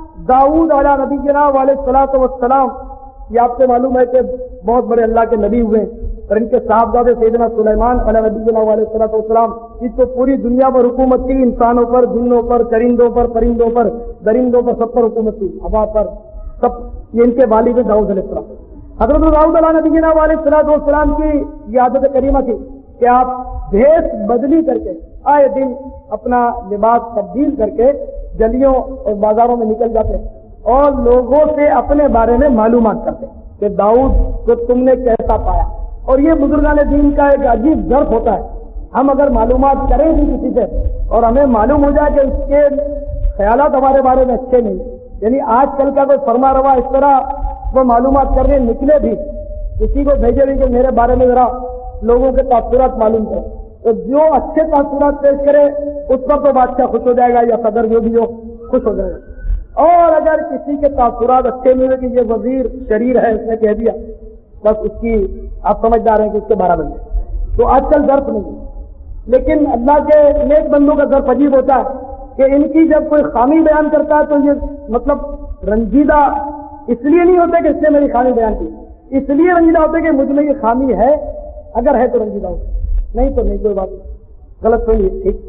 داؤد علیہ نبی جناب علیہ الصلوۃ والسلام، یہ آپ سے معلوم ہے کہ بہت بڑے اللہ کے نبی ہوئے، اور ان کے صاحبزادے سیدنا سلیمان علیہ نبی جناب علیہ الصلوۃ والسلام، اس کو پوری دنیا پر حکومت کی، انسانوں پر، جنوں پر، چرندوں پر، پرندوں پر، درندوں پر، سب پر حکومت کی، ہوا پر، سب. یہ ان کے والد داؤد علیہ السلام. حضرت داؤد علیہ نبی جناب علیہ الصلوۃ والسلام کی یہ عادت کریمہ تھی کہ آپ بھیس بدلی کر کے آئے دن اپنا لباس تبدیل کر کے گلیوں اور بازاروں میں نکل جاتے اور لوگوں سے اپنے بارے میں معلومات کرتے کہ داؤد کو تم نے کیسا پایا. اور یہ بزرگان دین کا ایک عجیب ظرف ہوتا ہے. ہم اگر معلومات کریں بھی کسی سے اور ہمیں معلوم ہو جائے کہ اس کے خیالات ہمارے بارے میں اچھے نہیں، یعنی آج کل کا کوئی فرما روا اس طرح وہ معلومات کرنے نکلے بھی، کسی کو بھیجے بھی کہ میرے بارے میں ذرا لوگوں کے تاثرات معلوم کرے، تو جو اچھے تاثرات پیش کرے اس پر تو بادشاہ خوش ہو جائے گا یا صدر جو بھی ہو خوش ہو جائے گا. اور اگر کسی کے تاثرات اچھے نہیں ہوئے کہ یہ وزیر شریر ہے، اس نے کہہ دیا، بس اس کی آپ سمجھدار ہیں کہ اس کے بارہ بن گئے. تو آج کل ظرف نہیں، لیکن اللہ کے نیک بندوں کا ظرف عجیب ہوتا ہے کہ ان کی جب کوئی خامی بیان کرتا ہے تو یہ مطلب رنجیدہ اس لیے نہیں ہوتا کہ اس نے میری خامی بیان کی، اس لیے رنجیدہ ہوتا ہے کہ مجھ میں یہ خامی ہے، اگر ہے تو رنجیدہ ہو، نہیں تو نہیں، کوئی بات نہیں، غلط تو نہیں، ٹھیک.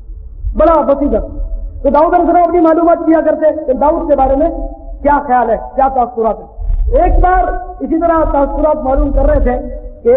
بڑا وسیع. تو داؤد علیہ السلام اپنی معلومات کیا کرتے کہ داؤد کے بارے میں کیا خیال ہے، کیا تاثرات ہیں. ایک بار اسی طرح تاثرات معلوم کر رہے تھے کہ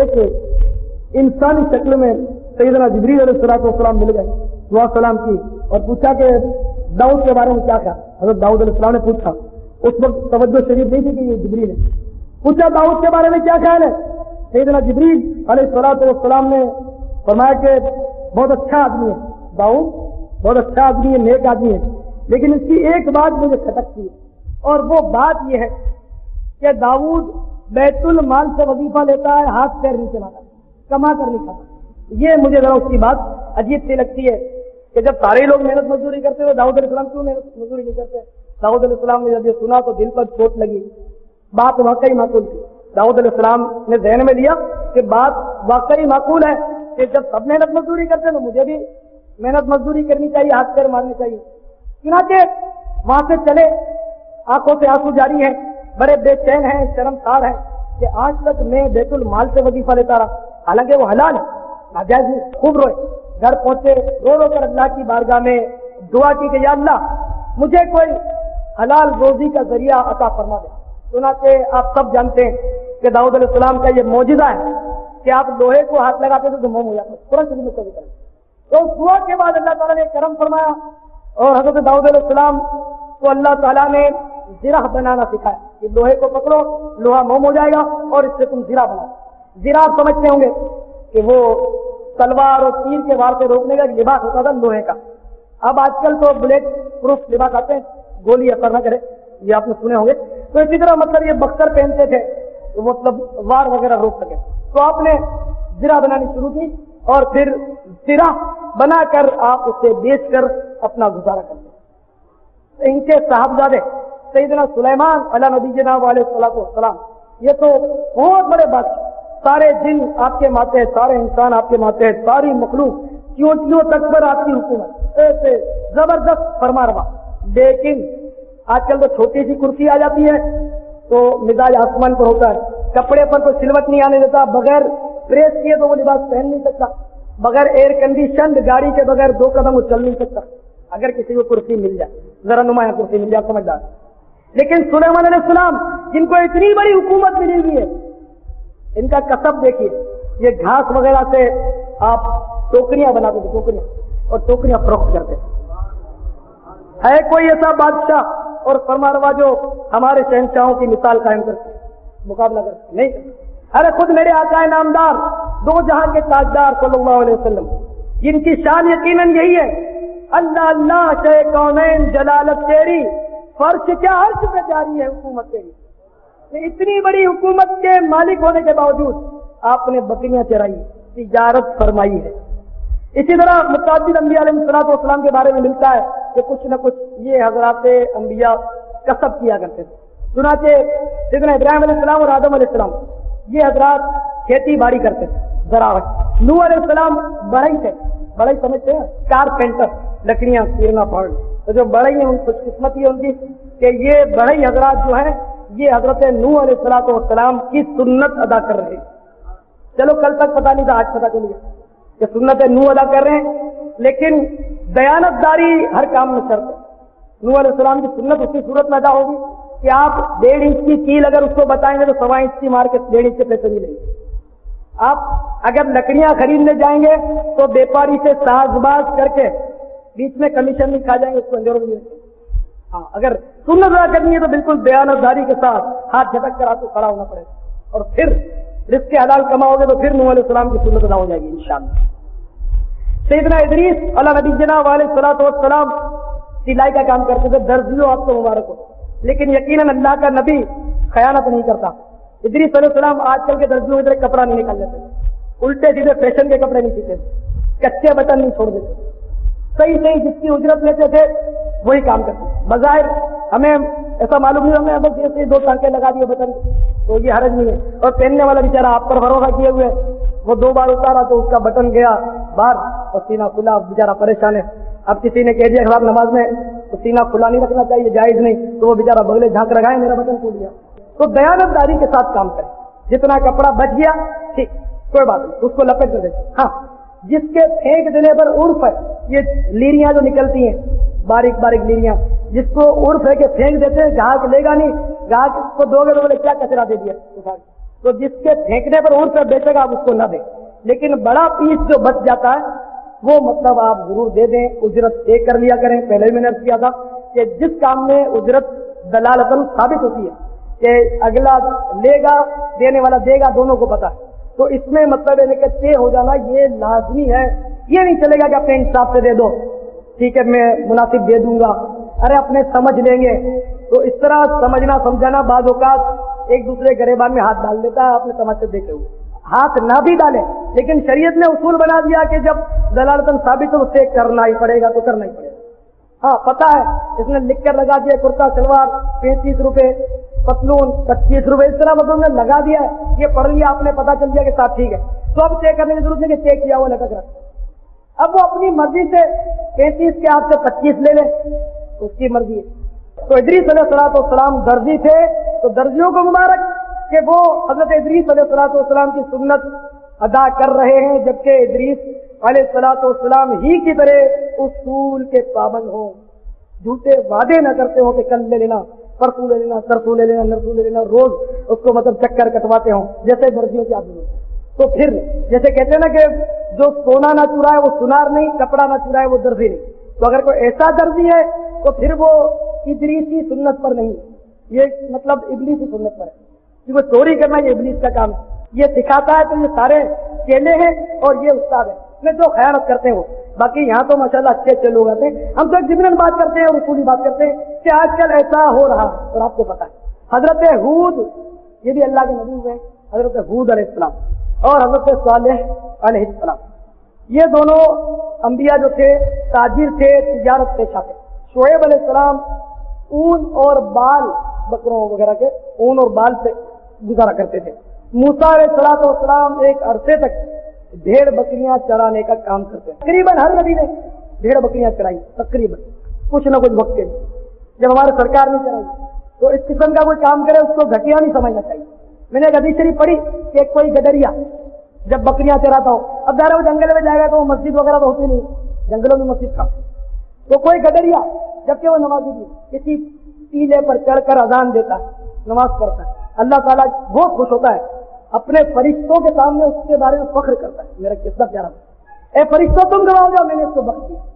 ایک انسانی شکل میں سیدنا جبریل علیہ الصلوۃ والسلام مل گئے، دعا سلام کی اور پوچھا کہ داؤد کے بارے میں کیا کہا. حضرت داؤد علیہ السلام نے پوچھا، اس وقت توجہ شریف نہیں تھی کہ یہ جبریل ہے. پوچھا داؤد کے بارے میں کیا خیال ہے. سیدنا جبریل علیہ الصلوۃ والسلام نے فرمایا کہ بہت اچھا آدمی ہے داؤد، بہت اچھا آدمی ہے، نیک آدمی ہے، لیکن اس کی ایک بات مجھے کھٹکتی ہے، اور وہ بات یہ ہے کہ داؤد بیت المال سے وظیفہ لیتا ہے، ہاتھ پیر نہیں چلاتا، کما کر نہیں کھاتا. یہ مجھے ذرا اس کی بات عجیب سی لگتی ہے کہ جب سارے لوگ محنت مزدوری کرتے ہوئے داؤد علیہ السلام کیوں محنت مزدوری نہیں کرتے؟ داؤد علیہ السلام نے جب یہ سنا تو دل پر چوٹ لگی. بات واقعی معقول تھی. داؤد علیہ السلام نے ذہن میں لیا کہ بات واقعی معقول ہے کہ جب سب محنت مزدوری کرتے ہیں تو مجھے بھی محنت مزدوری کرنی چاہیے، ہاتھ پیر مارنے چاہیے. چنانچہ وہاں سے چلے، آنکھوں سے آنسو جاری ہیں، بڑے بے چین ہیں، شرمسار ہیں کہ آج تک میں بیت المال سے وظیفہ لیتا رہا، حالانکہ وہ حلال ہے، ناجائز نہیں. خوب روئے. گھر پہنچے، رو رو کر اللہ کی بارگاہ میں دعا کی کہ یا اللہ مجھے کوئی حلال روزی کا ذریعہ عطا فرما دے. چنانچہ آپ سب جانتے ہیں کہ داؤد علیہ السلام کا یہ معجزہ ہے کہ آپ لوہے کو ہاتھ لگاتے تھے تو موم ہو جاتا، ترنت بھی مستقبل کریں. تو اس دعا کے بعد اللہ تعالیٰ نے کرم فرمایا اور حضرت داؤد علیہ السلام کو اللہ تعالیٰ نے زرہ بنانا سکھایا کہ لوہے کو پکڑو، لوہا موم ہو جائے گا اور اس سے تم زرہ بناؤ. زرہ آپ سمجھتے ہوں گے کہ وہ تلوار اور تیر کے وار سے روکنے کا لباس ہوتا تھا لوہے کا. اب آج کل تو بلیٹ پروف لباس آتے ہیں، گولی اثر نہ کرے، یہ آپ نے سنے ہوں گے. تو اسی طرح مطلب یہ بکسر پہنتے تھے تو مطلب وار وغیرہ روک سکے. تو آپ نے زرہ بنانی شروع کی اور پھر زرہ بنا کر آپ اسے بیچ کر اپنا گزارا کرتے. ان کے صاحبزادے سیدنا سلیمان علیہ نبی جناب علیہ السلام، یہ تو بہت بڑے بادشاہ، سارے جن آپ کے ماتے ہیں، سارے انسان آپ کے ماتے ہیں، ساری مخلوق چیونٹیوں تک پر آپ کی حکومت، ایسے زبردست فرما روا. لیکن آج کل تو چھوٹی سی کرسی آ جاتی ہے تو مزاج آسمان پر ہوتا ہے، کپڑے پر کوئی سلوٹ نہیں آنے دیتا، بغیر پریس کیے تو وہ لباس پہن نہیں سکتا، بغیر ایئر کنڈیشنڈ گاڑی کے بغیر 2 قدم وہ چل نہیں سکتا. اگر کسی کو کرسی مل جائے، ذرا نمایاں کرسی مل جائے، سمجھدار. لیکن سلیمان علیہ السلام جن کو اتنی بڑی حکومت ملی ہوئی ہے، ان کا کسب دیکھیے. یہ گھاس وغیرہ سے آپ ٹوکریاں بناتے تھے، ٹوکریاں، اور ٹوکریاں فروخت کرتے. ہے کوئی ایسا بادشاہ اور فرما روا جو ہمارے شہنشاہوں کی مثال قائم کرتے، مقابلہ کرتے؟ نہیں. ارے خود میرے آقا نامدار، 2 جہاں کے تاجدار صلی اللہ علیہ وسلم، جن کی شان یقیناً یہی ہے، اللہ اللہ شے کونین جلالت تیری، فرش کیا عرش پہ جاری ہے حکومت تیری. اتنی بڑی حکومت کے مالک ہونے کے باوجود آپ نے بکریاں چرائی، تجارت فرمائی ہے. اسی طرح متعدد انبیاء علیہ السلام کے بارے میں ملتا ہے کہ کچھ نہ کچھ یہ حضرات انبیاء کسب کیا کرتے تھے. چنانچہ سیدنا ابراہیم علیہ السلام اور آدم علیہ السلام یہ حضرات کھیتی باڑی کرتے تھے، زراعت. نوح علیہ السلام بڑھئی تھے، بڑھئی سمجھتے ہیں، کارپینٹر، لکڑیاں چیرنا پھاڑنا. تو جو بڑھئی ہیں ان خوش قسمتی ہے ان کی کہ یہ بڑھئی حضرات جو ہیں یہ حضرت نوح علیہ السلام کی سنت ادا کر رہے ہیں. چلو کل تک پتا نہیں تھا، آج پتا چل گیا کہ سنت نوح ادا کر رہے ہیں. لیکن دیانت داری ہر کام میں شرط ہے. نوح علیہ السلام کی سنت اسی صورت میں ادا ہوگی کہ آپ 1.5 انچ کی کیل اگر اس کو بتائیں گے تو 1.25 انچ کی مار کے 1.5 انچ کے پیسے ملیں گے. آپ اگر لکڑیاں خریدنے جائیں گے تو بیپاری سے ساز باز کر کے بیچ میں کمیشن نہیں کھا جائیں گے، اس کو انجور بھی. ہاں اگر سنت ادا کرنی ہے تو بالکل دیانت داری کے ساتھ ہاتھ جھٹک کر آپ کو کھڑا ہونا پڑے گا، اور پھر رزق حلال کماؤ گے تو پھر نوح علیہ السلام کی سنت ادا ہو جائے گی انشاءاللہ. سیدنا ادریس علیہ نبی جناب علیہ السلام سلائی کا کام کرتے تھے. درزیوں آپ کو مبارک ہو، لیکن یقیناً اللہ کا نبی خیانت نہیں کرتا. ادریس علیہ السلام آج کل کے درزیوں کی طرح کپڑا نہیں نکال لیتے، الٹے سیدھے فیشن کے کپڑے نہیں سیتے، کچے بٹن نہیں چھوڑ دیتے، صحیح جس کی اجرت لیتے تھے وہی کام کرتے. بظاہر ہمیں ایسا معلوم نہیں، ہمیں بس ایسے 2 ٹانکے لگا دیے بٹن تو یہ حرج نہیں ہے. اور پہننے والا بیچارہ آپ پر بھروسہ کیے ہوئے وہ 2 بار اتارا تو اس کا بٹن گیا باہر اور سینہ کھلا، بیچارہ پریشان ہے. اب کسی نے کہہ دیا خراب نماز میں تو سینہ کھلا نہیں رکھنا چاہیے، جائز نہیں، تو وہ بیچارہ بغلے جھانک رکھائے میرا بٹن ٹوٹ گیا. تو دیانت داری کے ساتھ کام کریں. جتنا کپڑا بچ گیا ٹھیک، کوئی بات نہیں، اس کو لپیٹ کر دیں. ہاں جس کے پھینک دینے پر عرف ہے، یہ لیریاں جو نکلتی ہیں باریک باریک لیریاں، جس کو عرف ہے کہ پھینک دیتے ہیں، گاہک لے گا نہیں، گاہک کو دو گے تو بولے کیا کچرا دے دیا. تو جس کے پھینکنے پر عرف ہے بیچے گا آپ اس کو نہ دیں. لیکن بڑا پیس جو بچ جاتا ہے وہ مطلب آپ ضرور دے دیں، اجرت طے کر لیا کریں. پہلے میں نے عرض کیا تھا کہ جس کام میں اجرت دلالتاً ثابت ہوتی ہے کہ اگلا لے گا دینے والا دے گا، دونوں کو پتا ہے، تو اس میں مطلب ہے کہ طے ہو جانا یہ لازمی ہے. یہ نہیں چلے گا کہ اپنے انصاف سے دے دو، ٹھیک ہے میں مناسب دے دوں گا، ارے اپنے سمجھ لیں گے. تو اس طرح سمجھنا سمجھانا بعض اوقات ایک دوسرے گریبان میں ہاتھ ڈال دیتا ہے، آپ نے تماشے دیکھے ہوئے، ہاتھ نہ بھی ڈالیں لیکن شریعت نے اصول بنا دیا کہ جب دلالتاً ثابت ہو اسے کرنا ہی پڑے گا تو کرنا ہی پڑے گا۔ ہاں پتا ہے اس نے لکھ کر لگا دیا کرتا شلوار 35 روپے، پتلون 25 روپے، اس طرح مطلب نے لگا دیا ہے، یہ پڑھ لیا آپ نے، پتا چل گیا کہ صاحب ٹھیک ہے، تو اب چیک کرنے کی ضرورت نہیں کہ چیک کیا ہوا لٹک رہا، اب وہ اپنی مرضی سے 35 کے آپ سے 25 لے لے، اس کی مرضی ہے۔ تو ادریس علیہ السلام درزی تھے، تو درزیوں کو مبارک کہ وہ حضرت ادریس علیہ السلام کی سنت ادا کر رہے ہیں، جبکہ ادریس علیہ السلام ہی کی طرح اصول کے پابند ہوں، جھوٹے وعدے نہ کرتے ہوں کہ کل لے لینا، پرسوں لے لینا، ترسوں لے لینا، نرسوں لے لینا، روز اس کو مطلب چکر کٹواتے ہوں جیسے درزیوں کی عادت ہے۔ تو پھر جیسے کہتے ہیں نا کہ جو سونا نہ چرائے وہ سنار نہیں، کپڑا نہ چرائے وہ درزی نہیں، تو اگر کوئی ایسا درزی ہے تو پھر وہ ادریس کی سنت پر نہیں، یہ مطلب ابلیس کی سنت پر ہے، کیونکہ چوری کرنا یہ ابلیس کا کام ہے، یہ سکھاتا ہے تو یہ سارے چیلے ہیں اور یہ استاد ہے، میں جو خیانت کرتے ہیں وہ، باقی یہاں تو ماشاءاللہ اچھے اچھے لوگ آتے ہیں، ہم تو ایک ضمن بات کرتے ہیں اور اصولی بات کرتے ہیں کہ آج کل ایسا ہو رہا ہے، اور آپ کو پتا ہے حضرت ہود یہ بھی اللہ کے نبی ہوئے، حضرت ہود علیہ السلام اور حضرت صالح علیہ السلام، یہ دونوں انبیاء جو تھے تاجر تھے، تجارت پیشہ تھے۔ شعیب علیہ السلام اون اور بال، بکروں وغیرہ کے اون اور بال سے گزارا کرتے تھے۔ موسیٰ علیہ السلام ایک عرصے تک بھیڑ بکریاں چرانے کا کام کرتے ہیں، تقریباً ہر نبی نے بھیڑ بکریاں چرائی، تقریباً کچھ نہ کچھ وقت کے لیے۔ جب ہمارے سرکار نے چرائی تو اس قسم کا کوئی کام کرے اس کو گھٹیا نہیں سمجھنا چاہیے۔ میں نے ایک حدیث شریف پڑھی کہ کوئی گڈریا جب بکریاں چراتا ہو، اب ظاہر وہ جنگل میں جائے گا تو وہ مسجد وغیرہ تو ہوتی نہیں، جنگلوں میں مسجد کا، تو کوئی گڈریا جبکہ وہ نمازی بھی کسی ٹیلے پر چڑھ کر اذان دیتا ہے، نماز پڑھتا ہے، اللہ تعالیٰ بہت خوش ہوتا ہے، اپنے فرشتوں کے سامنے اس کے بارے میں فخر کرتا ہے، میرا کتنا پیارا، اے فرشتوں تم گواہ جاؤ میں نے اس کو بخش دیا۔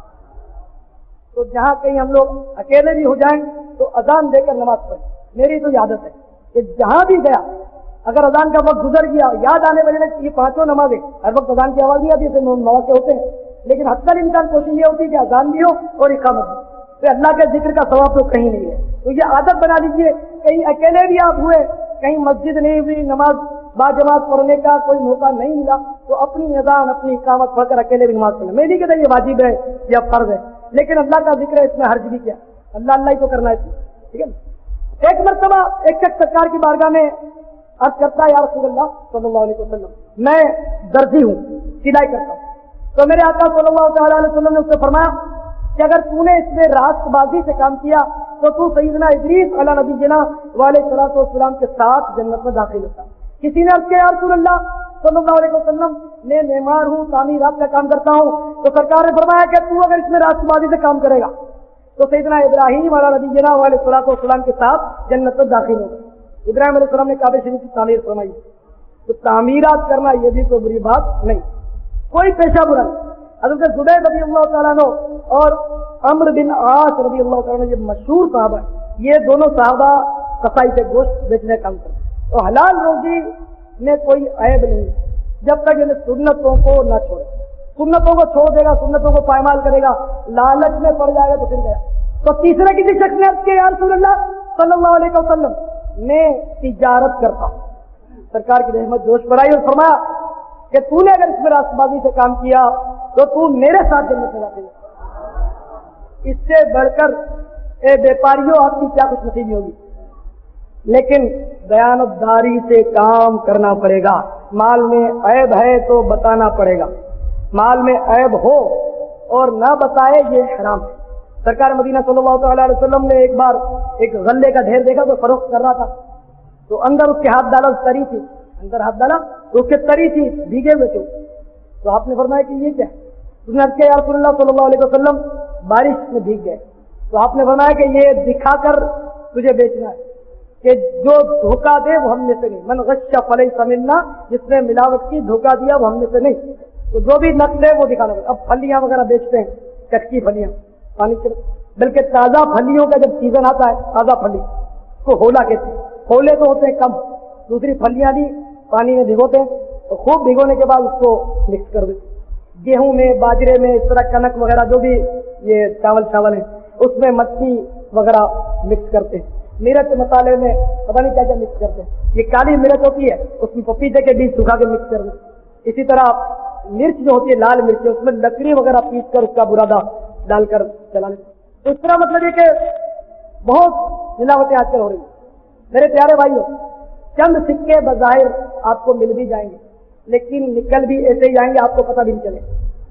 تو جہاں کہیں ہم لوگ اکیلے بھی ہو جائیں تو اذان دے کر نماز پڑھیں، میری تو عادت ہے کہ جہاں بھی گیا اگر اذان کا وقت گزر گیا یاد آنے والے یہ پانچوں نمازیں، ہر وقت اذان کی آواز نہیں آتی ایسے مواقع ہوتے ہیں، لیکن حتی الامکان کوشش یہ ہوتی ہے کہ اذان بھی ہو اور اقامت بھی، تو اللہ کے ذکر کا ثواب تو کہیں نہیں ہے، تو یہ عادت بنا لیجیے، کہیں اکیلے بھی آپ ہوئے، کہیں مسجد نہیں ہوئی، نماز باجماعت پڑھنے کا کوئی موقع نہیں ملا تو اپنی اذان اپنی اقامت پڑھ کر اکیلے بھی نماز پڑھیں۔ میں نہیں کہتا یہ واجب ہے یا فرض ہے، لیکن اللہ کا ذکر ہے، اس میں حرج بھی کیا، اللہ ہی تو کرنا ہے، ٹھیک ہے نا۔ ایک مرتبہ ایک شخص سرکار کی بارگاہ میں عرض کرتا ہے یا رسول اللہ صلی اللہ علیہ وسلم میں درزی ہوں، سلائی کرتا ہوں، تو میرے آقا صلی اللہ تعالیٰ علیہ وسلم نے اس سے فرمایا کہ اگر تو نے اس میں راست بازی سے کام کیا تو تو سیدنا ادریس علیہ نبی جنا علیہ السلام کے ساتھ جنت میں داخل ہوتا۔ کسی نے عرض کیا یا رسول اللہ صلی اللہ علیہ وسلم میں معمار ہوں، تعمیرات کا کام کرتا ہوں، تو سرکار نے فرمایا کہ تو اگر اس میں راست بازی سے کام کرے گا تو سیدنا ابراہیم علیہ نبی جنا علیہ السلام کے ساتھ جنت میں داخل ہوگا۔ ابراہیم علیہ السلام نے کعبہ شریف کی تعمیر فرمائی، تو تعمیرات کرنا یہ بھی کوئی بری بات نہیں، کوئی پیشہ برا نہیں۔ حضرت زبیر رضی اللہ تعالیٰ عنہ اور عمرو بن عاص رضی اللہ تعالیٰ عنہ یہ مشہور صحابہ ہیں، یہ دونوں صحابہ کسائی سے گوشت بیچنے کا کام کرتے ہیں، تو حلال روزی میں کوئی عیب نہیں جب تک انہیں سنتوں کو نہ چھوڑے، سنتوں کو چھوڑ دے گا، سنتوں کو پائمال کرے گا، لالچ میں پڑ جائے گا تو پھر گیا۔ تو تیسرے کسی شخص نے عرض کیا یا رسول اللہ صلی اللہ علیہ وسلم میں تجارت کرتا ہوں، سرکار کی رحمت جوش پر آئی اور فرمایا کہ تو نے اگر اس میں راست بازی سے کام کیا تو تو میرے ساتھ جنت میں داخل ہے۔ اس سے بڑھ کر اے بیپاریوں آپ کی کیا کچھ نصیبی ہوگی، لیکن دیانتداری سے کام کرنا پڑے گا، مال میں عیب ہے تو بتانا پڑے گا، مال میں عیب ہو اور نہ بتائے یہ حرام ہے۔ سرکار مدینہ صلی اللہ تعالی علیہ وسلم نے ایک بار ایک غلے کا ڈھیر دیکھا تو فروخت کر رہا تھا، تو اندر اس کے ہاتھ ڈالا، تری تھی، اندر ہاتھ ڈالا تو اس کے تری تھی، بھیگے ہوئے تھے، تو آپ نے فرمایا کہ یہ کیا ہے؟ اس نے کہا یا رسول اللہ صلی اللہ علیہ وسلم بارش میں بھیگ گئے، تو آپ نے فرمایا کہ یہ دکھا کر تجھے بیچنا ہے کہ جو دھوکہ دے وہ ہم میں سے نہیں، من غش فلیس منا، جس نے ملاوٹ کی دھوکہ دیا وہ ہم میں سے نہیں، تو جو بھی نقل ہے وہ دکھانا پڑے۔ اب پھلیاں وغیرہ بیچتے ہیں، کچی پھلیاں پانی کے، بلکہ تازہ پھلیوں کا جب سیزن آتا ہے، تازہ پھلی اس کو ہولا کہتے ہیں، ہولے تو ہوتے ہیں کم، دوسری پھلیاں بھی پانی میں بھگوتے ہیں، تو خوب بھگونے کے بعد اس کو مکس کر دیتے، گیہوں میں، باجرے میں، اس طرح کنک وغیرہ جو بھی یہ چاول ہیں اس میں مٹی وغیرہ مکس کرتے ہیں. مرچ مسالے میں پتہ نہیں کیا کیا مکس کرتے ہیں. یہ کالی مرچ ہوتی ہے اس میں پپیتے کے بیج سکھا کے مکس کر دیں. اسی طرح مرچ جو ہوتی ہے لال مرچ اس میں لکڑی وغیرہ پیس کر اس کا برادہ ڈال کر چلا لیں. تو اس طرح مطلب یہ کہ بہت ملاوٹیں آج کل ہو رہی ہیں. میرے پیارے بھائیوں چند سکے بظاہر آپ کو مل بھی جائیں گے لیکن نکل بھی ایسے ہی جائیں گے آپ کو پتہ بھی نہیں چلے.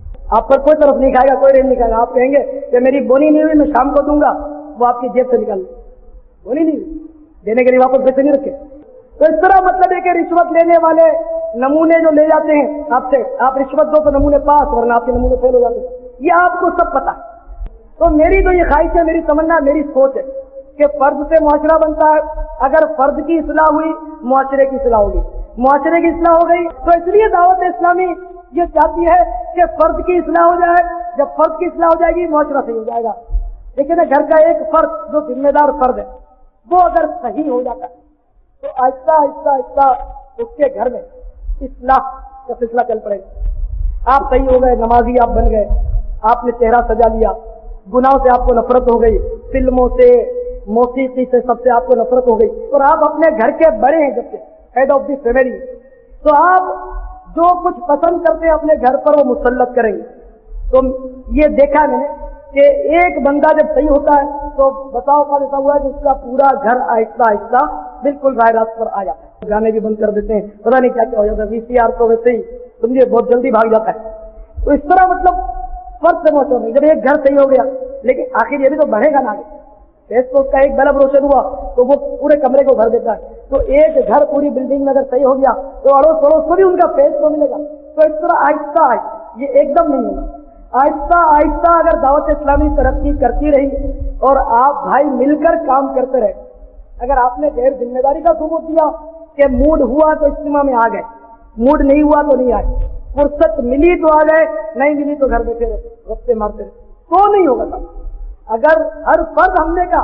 آپ پر کوئی طرف نہیں کھائے گا کوئی ریٹ نہیں کھائے گا. آپ کہیں گے کہ میری بونی نہیں ہوئی میں شام کو دوں گا وہ آپ کی جیب سے نکال لیں. بونی نہیں ہوئی دینے کے لیے واپس پیسے نہیں رکھے. تو اس طرح مطلب ہے کہ رشوت لینے والے نمونے جو لے جاتے ہیں آپ سے آپ رشوت دو تو نمونے پاس ورنہ آپ کے نمونے فیل ہو جاتے ہیں. یہ آپ کو سب پتہ. تو میری تو یہ خواہش ہے میری تمنا میری سوچ ہے کہ فرد سے معاشرہ بنتا ہے. اگر فرد کی اصلاح ہوئی معاشرے کی اصلاح ہوگی. معاشرے کی اصلاح ہو گئی تو اس لیے دعوت اسلامی یہ چاہتی ہے کہ فرد کی اصلاح ہو جائے. جب فرد کی اصلاح ہو جائے گی معاشرہ صحیح ہو جائے گا. لیکن گھر کا ایک فرد جو ذمہ دار فرد ہے وہ اگر صحیح ہو جاتا ہے تو آہستہ آہستہ آہستہ اس کے گھر میں اصلاح کا سلسلہ چل پڑے گا. آپ صحیح ہو گئے نمازی آپ بن گئے آپ نے چہرہ سجا لیا گناہوں سے آپ کو نفرت ہو گئی فلموں سے موسیقی سے سب سے آپ کو نفرت ہو گئی اور آپ اپنے گھر کے بڑے ہیں جب سے ہیڈ آف دی فیملی تو آپ جو کچھ پسند کرتے ہیں اپنے گھر پر وہ مسلط کریں گے. تو یہ دیکھا میں نے کہ ایک بندہ جب صحیح ہوتا ہے تو بتاؤ کا ایسا ہوا ہے کہ اس کا پورا گھر آہستہ آہستہ بالکل راہ راست پر آ جاتا ہے. گانے بھی بند کر دیتے ہیں پتہ نہیں کیا کیا ہو جاتا ہے. وی سی آر تو ویسے ہی سمجھے بہت جلدی بھاگ جاتا ہے. تو اس طرح مطلب فرق سے موسم نہیں. جب ایک گھر صحیح ہو گیا لیکن آخر یہ بھی تو بڑھے گا نا آگے. تو اس کا ایک بلب روشن ہوا تو وہ پورے کمرے کو بھر دیتا ہے. تو ایک گھر پوری بلڈنگ میں اگر صحیح ہو گیا تو اڑوس پڑوس کو بھی ان کا فیس تو ملے گا. تو اس طرح آہستہ آہستہ یہ ایک دم نہیں ہوگا. آہستہ آہستہ اگر دعوت اسلامی ترقی کرتی رہی اور آپ بھائی مل کر کام کرتے رہے. اگر آپ نے غیر ذمہ داری کا ثبوت دیا کہ موڈ ہوا تو اجتماع میں آ گئے موڈ نہیں ہوا تو نہیں آئے فرصت ملی تو آ گئے نہیں ملی تو گھر بیٹھے رہے رستے مارتے رہے تو نہیں ہوگا تھا. اگر ہر فرد حملے کا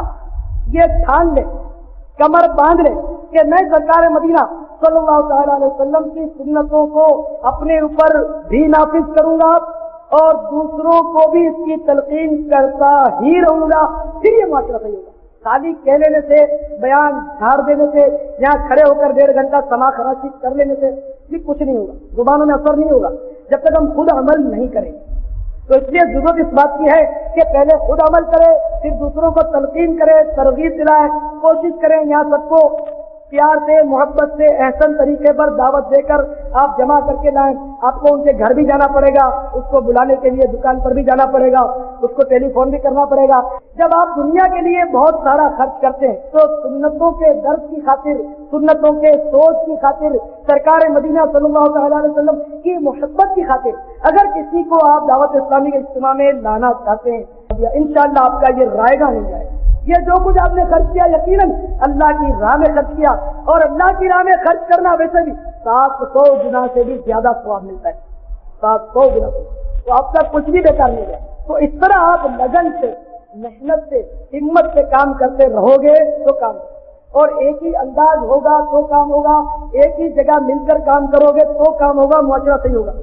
یہ ٹھان لے کمر باندھ لے کہ میں سرکار مدینہ صلی اللہ تعالیٰ علیہ وسلم کی سنتوں کو اپنے اوپر بھی نافذ کروں گا اور دوسروں کو بھی اس کی تلقین کرتا ہی رہوں گا پھر یہ معاشرہ صحیح ہوگا. خالی کہہ لینے سے بیان جھاڑ دینے سے یہاں کھڑے ہو کر 1.5 گھنٹہ سما خراشی کر لینے سے یہ کچھ نہیں ہوگا. زبانوں میں اثر نہیں ہوگا جب تک ہم خود عمل نہیں کریں. تو اس لیے ضرورت اس بات کی ہے کہ پہلے خود عمل کرے پھر دوسروں کو تلقین کرے ترغیب دلائے کوشش کریں یہاں سب کو پیار سے محبت سے احسن طریقے پر دعوت دے کر آپ جمع کر کے لائیں. آپ کو ان کے گھر بھی جانا پڑے گا اس کو بلانے کے لیے دکان پر بھی جانا پڑے گا اس کو ٹیلی فون بھی کرنا پڑے گا. جب آپ دنیا کے لیے بہت سارا خرچ کرتے ہیں تو سنتوں کے درد کی خاطر سنتوں کے سوچ کی خاطر سرکار مدینہ صلی اللہ تعالیٰ علیہ وسلم کی محبت کی خاطر اگر کسی کو آپ دعوت اسلامی کے اجتماع میں لانا چاہتے ہیں انشاءاللہ آپ کا یہ رائے گا نہیں جائے. یہ جو کچھ آپ نے خرچ کیا یقیناً اللہ کی راہ میں خرچ کیا اور اللہ کی راہ میں خرچ کرنا ویسے بھی 700 گنا سے بھی زیادہ ثواب ملتا ہے. 700 گنا تو آپ کا کچھ بھی بیکار نہیں ہے. تو اس طرح آپ لگن سے محنت سے ہمت سے کام کرتے رہو گے تو کام اور ایک ہی انداز ہوگا تو کام ہوگا. ایک ہی جگہ مل کر کام کرو گے تو کام ہوگا معاشرہ صحیح ہوگا.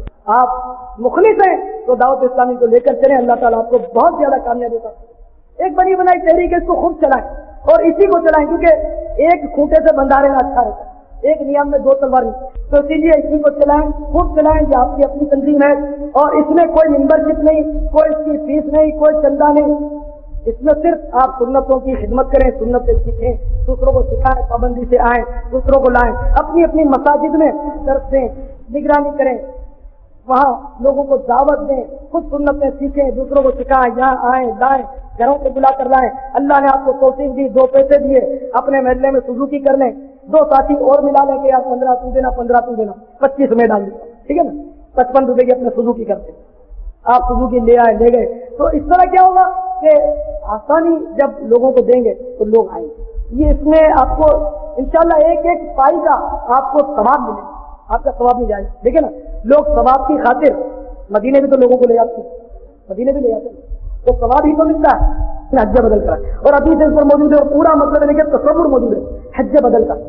آپ مخلص ہیں تو دعوت اسلامی کو لے کر چلیں اللہ تعالیٰ آپ کو بہت زیادہ کامیابی دیتا. ایک بنی بنائی تحریک ہے اس کو خوب چلائیں اور اسی کو چلائیں کیونکہ ایک کھوٹے سے بندھا رہنا اچھا رہتا ہے ایک نیام میں 2 تلوار نہیں. تو اسی لیے اسی کو چلائیں خوب چلائیں. یہ آپ کی اپنی تنظیم ہے اور اس میں کوئی ممبرشپ نہیں کوئی اس کی فیس نہیں کوئی چندہ نہیں. اس میں صرف آپ سنتوں کی خدمت کریں سنت سے سیکھیں دوسروں کو سکھائیں پابندی سے آئیں دوسروں کو لائیں اپنی اپنی مساجد میں درس دیں نگرانی کریں وہاں لوگوں کو دعوت دیں خود سنتیں سیکھیں دوسروں کو سکھائیں یہاں آئیں لائیں گھروں سے بلا کر لائیں. اللہ نے آپ کو توفیق دی 2 پیسے دیے اپنے محلے میں سزوکی کر لیں 2 ساتھی اور ملا لیں کہ یار 15 تو دینا 15 تو دینا 25 میں ڈال دیں ٹھیک ہے نا 55 روپے کی اپنے سزوکی کرتے آپ سزوکی لے آئے لے گئے. تو اس طرح کیا ہوگا کہ آسانی جب لوگوں کو دیں گے تو لوگ آئیں گے. یہ اس میں آپ کو انشاءاللہ ایک پائی کا آپ کو ثواب ملے آپ کا ثواب نہیں جائے. دیکھیں نا لوگ ثواب کی خاطر مدینے بھی تو لوگوں کو لے جاتے ہیں مدینے بھی لے جاتے ہیں تو ثواب ہی تو ملتا ہے حج بدل کر اور ابھی سے اس پر موجود ہے اور پورا مطلب ہے کہ تصور موجود ہے حج بدل کا.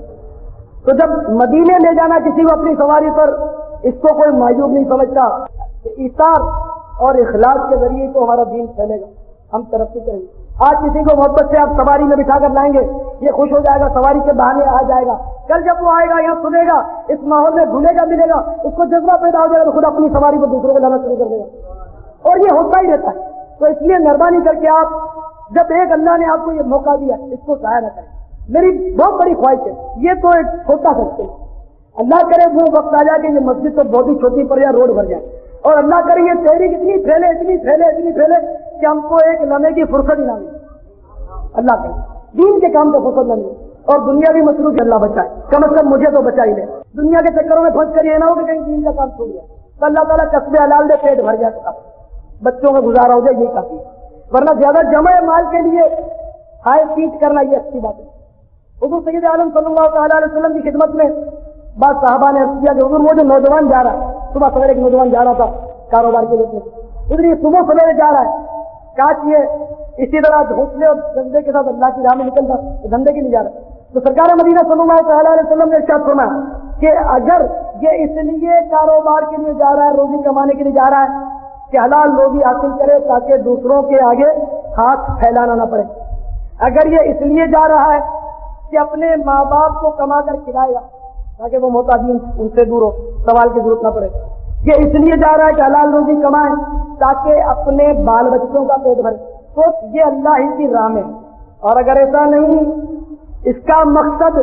تو جب مدینے لے جانا کسی کو اپنی سواری پر اس کو کوئی معیوب نہیں سمجھتا. ایثار اور اخلاص کے ذریعے تو ہمارا دین پھیلے گا ہم ترقی کریں گے. آج کسی کو محبت سے آپ سواری میں بٹھا کر لائیں گے، یہ خوش ہو جائے گا، سواری کے بہانے آ جائے گا. کل جب وہ آئے گا یہاں سنے گا، اس ماحول میں گھلے گا ملے گا، اس کو جذبہ پیدا ہو جائے گا تو خود اپنی سواری کو دوسروں کو لانا شروع کر دے گا. اور یہ ہوتا ہی رہتا ہے. تو اس لیے مہربانی کر کے آپ جب ایک اللہ نے آپ کو یہ موقع دیا اس کو ضائع نہ کریں. میری بہت بڑی خواہش ہے، یہ تو ایک چھوٹا سکتے اللہ کرے وہ وقت آ جائے کہ یہ مسجد تو بہت ہی چھوٹی پڑ جائے، روڈ بھر جائے، اور اللہ کرے یہ تحریک اتنی پھیلے کہ ہم کو ایک لمحے کی فرصت ہی نہ ملے. اللہ کرے دین کے کام تو فرصت نہ ملے، اور دنیا بھی مصروف ہے، اللہ بچائے، کم از کم مجھے تو بچا ہی لے. دنیا کے چکروں میں پھنس کر یہ نہ ہو کہ کہیں دین کا کام چھوڑ جائے. تو اللہ تعالیٰ کسب حلال دے، پیٹ بھر جائے، تو بچوں کا گزارا ہو جائے، یہ کافی ہے. ورنہ زیادہ جمع مال کے لیے ہائے پیٹ کرنا یہ اچھی بات ہے. حضور سید عالم صلی اللہ تعالیٰ علیہ وسلم کی خدمت میں بعض صحابہ نے عرض کیا کہ حضور وہ جو نوجوان جا رہا ہے، صبح سویرے ایک نوجوان جا رہا تھا کاروبار کے لیے، ادھر یہ صبح سویرے جا رہا ہے، کاش یہ اسی طرح حوصلے اور جذبے کے ساتھ اللہ کی راہ میں نکلتا تو دھندے کے لیے جا رہا ہے. تو سرکار مدینہ صلی اللہ تعالیٰ علیہ وسلم نے ارشاد فرمایا کہ اگر یہ اس لیے کاروبار کے لیے جا رہا ہے، روزی کمانے کے لیے جا رہا ہے کہ حلال روزی حاصل کرے تاکہ دوسروں کے آگے ہاتھ پھیلانا نہ پڑے، اگر یہ اس لیے جا رہا ہے کہ اپنے ماں باپ کو کما کر کھلائے گا تاکہ وہ محتاجین ان سے دور ہو، سوال کی ضرورت نہ پڑے، یہ اس لیے جا رہا ہے کہ حلال روزی کمائے تاکہ اپنے بال بچوں کا پیٹ بھرے، تو یہ اللہ ہی کی راہ میں. اور اگر ایسا نہیں، اس کا مقصد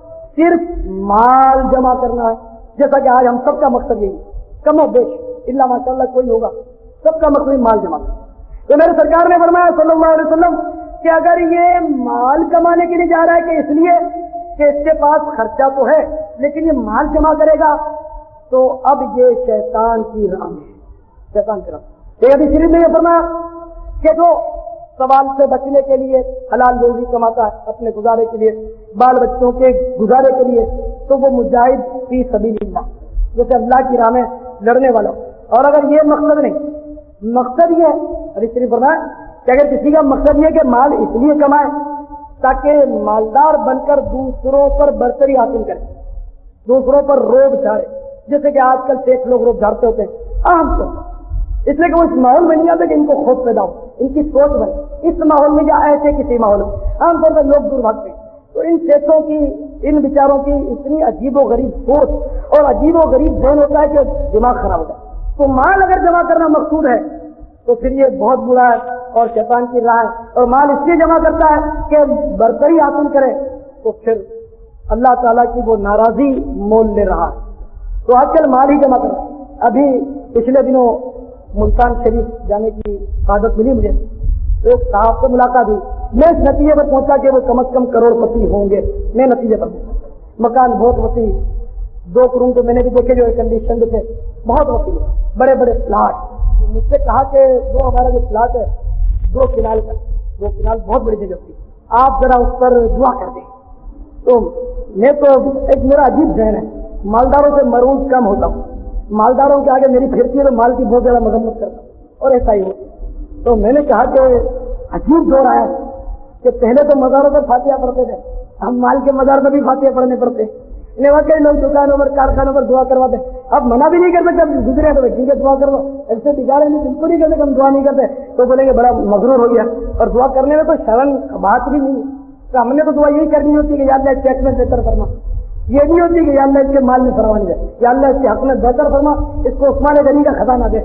صرف مال جمع کرنا ہے، جیسا کہ آج ہم سب کا مقصد یہی ہے، کم و بیش اللہ ماشاء اللہ کوئی ہوگا، سب کا مقصد مال جمع کرنا. تو میرے سرکار نے فرمایا صلی اللہ علیہ وسلم کہ اگر یہ مال کمانے کے لیے جا رہا ہے کہ اس لیے کہ اس کے پاس خرچہ تو ہے لیکن یہ مال جمع کرے گا، تو اب یہ شیطان کی راہ ہے، شیطان کی راہ. ایک حدیث شریف میں یہ فرمایا کہ جو سوال سے بچنے کے لیے حلال روزی کماتا ہے اپنے گزارے کے لیے، بال بچوں کے گزارے کے لیے، تو وہ مجاہد فی سبیل اللہ، جیسے اللہ کی راہ میں لڑنے والا. اور اگر یہ مقصد نہیں، مقصد یہ حدیث شریف فرمایا کہ اگر کسی کا مقصد یہ کہ مال اس لیے کمائے تاکہ مالدار بن کر دوسروں پر برتری حاصل کرے، دوسروں پر روب جھاڑے، جیسے کہ آج کل شیخ لوگ روب جھاڑتے ہوتے ہیں عام طور، اس لیے کہ وہ اس ماحول میں نہیں آتے کہ ان کو خوف پیدا ہو، ان کی سوچ بنے اس ماحول میں یا ایسے کسی ماحول میں عام طور پر لوگ دور بھاگتے ہیں. تو ان شیخوں کی، ان بیچاروں کی اتنی عجیب و غریب سوچ اور عجیب و غریب ذہن ہوتا ہے کہ دماغ خراب ہوتا ہے. تو مال اگر جمع کرنا مقصود ہے تو پھر یہ بہت برا ہے اور شیطان کی راہ ہے. اور مال اس لیے جمع کرتا ہے کہ برتری حاصل کرے، تو پھر اللہ تعالیٰ کی وہ ناراضی مول لے رہا ہے. تو آج کل مال ہی جمع کر رہا ہے. ابھی پچھلے دنوں ملتان شریف جانے کی سعادت ملی مجھے، ایک صاحب سے ملاقات ہوئی، میں اس نتیجے پر پہنچا کہ وہ کم از کم کروڑ پتی ہوں گے. میں نتیجے پر مکان بہت وسیع، 2 کروڑ تو میں نے بھی دیکھے جو ایئر کنڈیشن تھے، بہت وسیع، بڑے بڑے پلاٹ. مجھ سے کہا کہ وہ ہمارا جو پلاٹ ہے 2 کنال کا، 2 کنال بہت بڑی جگہ تھی، آپ ذرا اس پر دعا کر دیں. تو میں تو ایک میرا عجیب ذہن ہے، مالداروں سے مرعوب کم ہوتا ہوں، مالداروں کے آگے میری پھرتی ہے تو مال کی بہت زیادہ مذمت کرتا ہوں، اور ایسا ہی ہو. تو میں نے کہا کہ عجیب دور آیا کہ پہلے تو مزاروں پر فاتحہ پڑھتے تھے، ہم مال کے مزار پر بھی فاتحہ پڑھنے پڑتے، انہیں واقعی لوگ دکانوں پر کارخانوں پر دعا کرواتے. اب منع بھی نہیں کرتے، جب گزرے تو ٹھیک ہے دعا کرو، ایسے بگاڑے نہیں، بالکل نہیں کرتے، ہم دعا نہیں کرتے. تو بولیں گے بڑا مغرور ہو گیا، اور دعا کرنے میں تو شرم بات بھی نہیں ہے. تو ہم نے تو دعا یہی کرنی ہوتی کہ یا اللہ چیک میں بہتر فرما، یہ نہیں ہوتی کہ یا اللہ اس کے مال میں فرما نہیں دے، یا اللہ اس کے حق میں بہتر فرما، اس کو عثمان غنی کا خزانہ دے،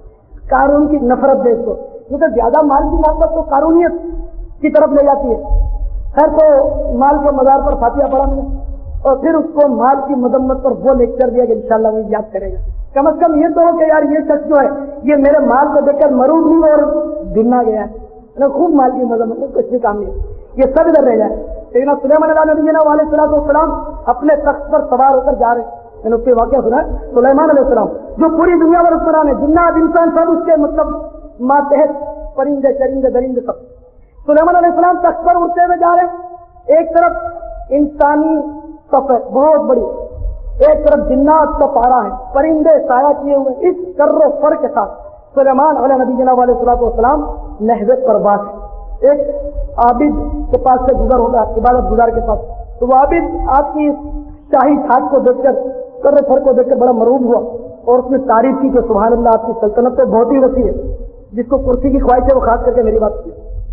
قارون کی نفرت دے اس کو، کیونکہ زیادہ مال کی محبت تو قارونیت کی طرف لے جاتی ہے. خیر تو مال کے مزار پر فاتحہ پڑھا میں نے، اور پھر اس کو مال کی مذمت پر وہ لیکچر دیا کہ انشاءاللہ وہ یاد کرے گا. کم از کم یہ تو ہو کہ یار یہ شخص جو ہے یہ میرے مال کو دیکھ کر مرعوب نہیں اور دمنا گیا ہے، خوب مال کی مذمت میں کچھ بھی کام نہیں، یہ سب ادھر رہ جائے. لیکن سلیمان علیہ نبینا علیہ السلام اپنے تخت پر سوار ہو کر جا رہے ہیں. میں نے اس کے واقعہ سنا ہے. سلیمان علیہ السلام جو پوری دنیا پر حکمران ہے، جنات انسان سب اس کے مطلب ماتحت، پرندے چرندے درندے سب. سلیمان علیہ السلام تخت پر اٹھتے ہوئے جا رہے ہیں، ایک طرف انسانی صف ہے بہت بڑی، ایک طرف جنات کا پارا ہے، پرندے سایہ کیے ہوئے، اس کر و فر کے ساتھ سلیمان علیہ نبی جناب علیہ السلام نہوے پرواز ہے. ایک عابد کے پاس سے گزر ہوگا عبادت گزار کے ساتھ، تو وہ عابد آپ کی شاہی ٹھاٹ کو دیکھ کر، کر و فر کو دیکھ کر بڑا مرعوب ہوا اور اس نے تعریف کی کہ سبحان اللہ آپ کی سلطنت تو بہت ہی وسیع ہے. جس کو کرسی کی خواہش ہے وہ خاص کر کے میری بات کی.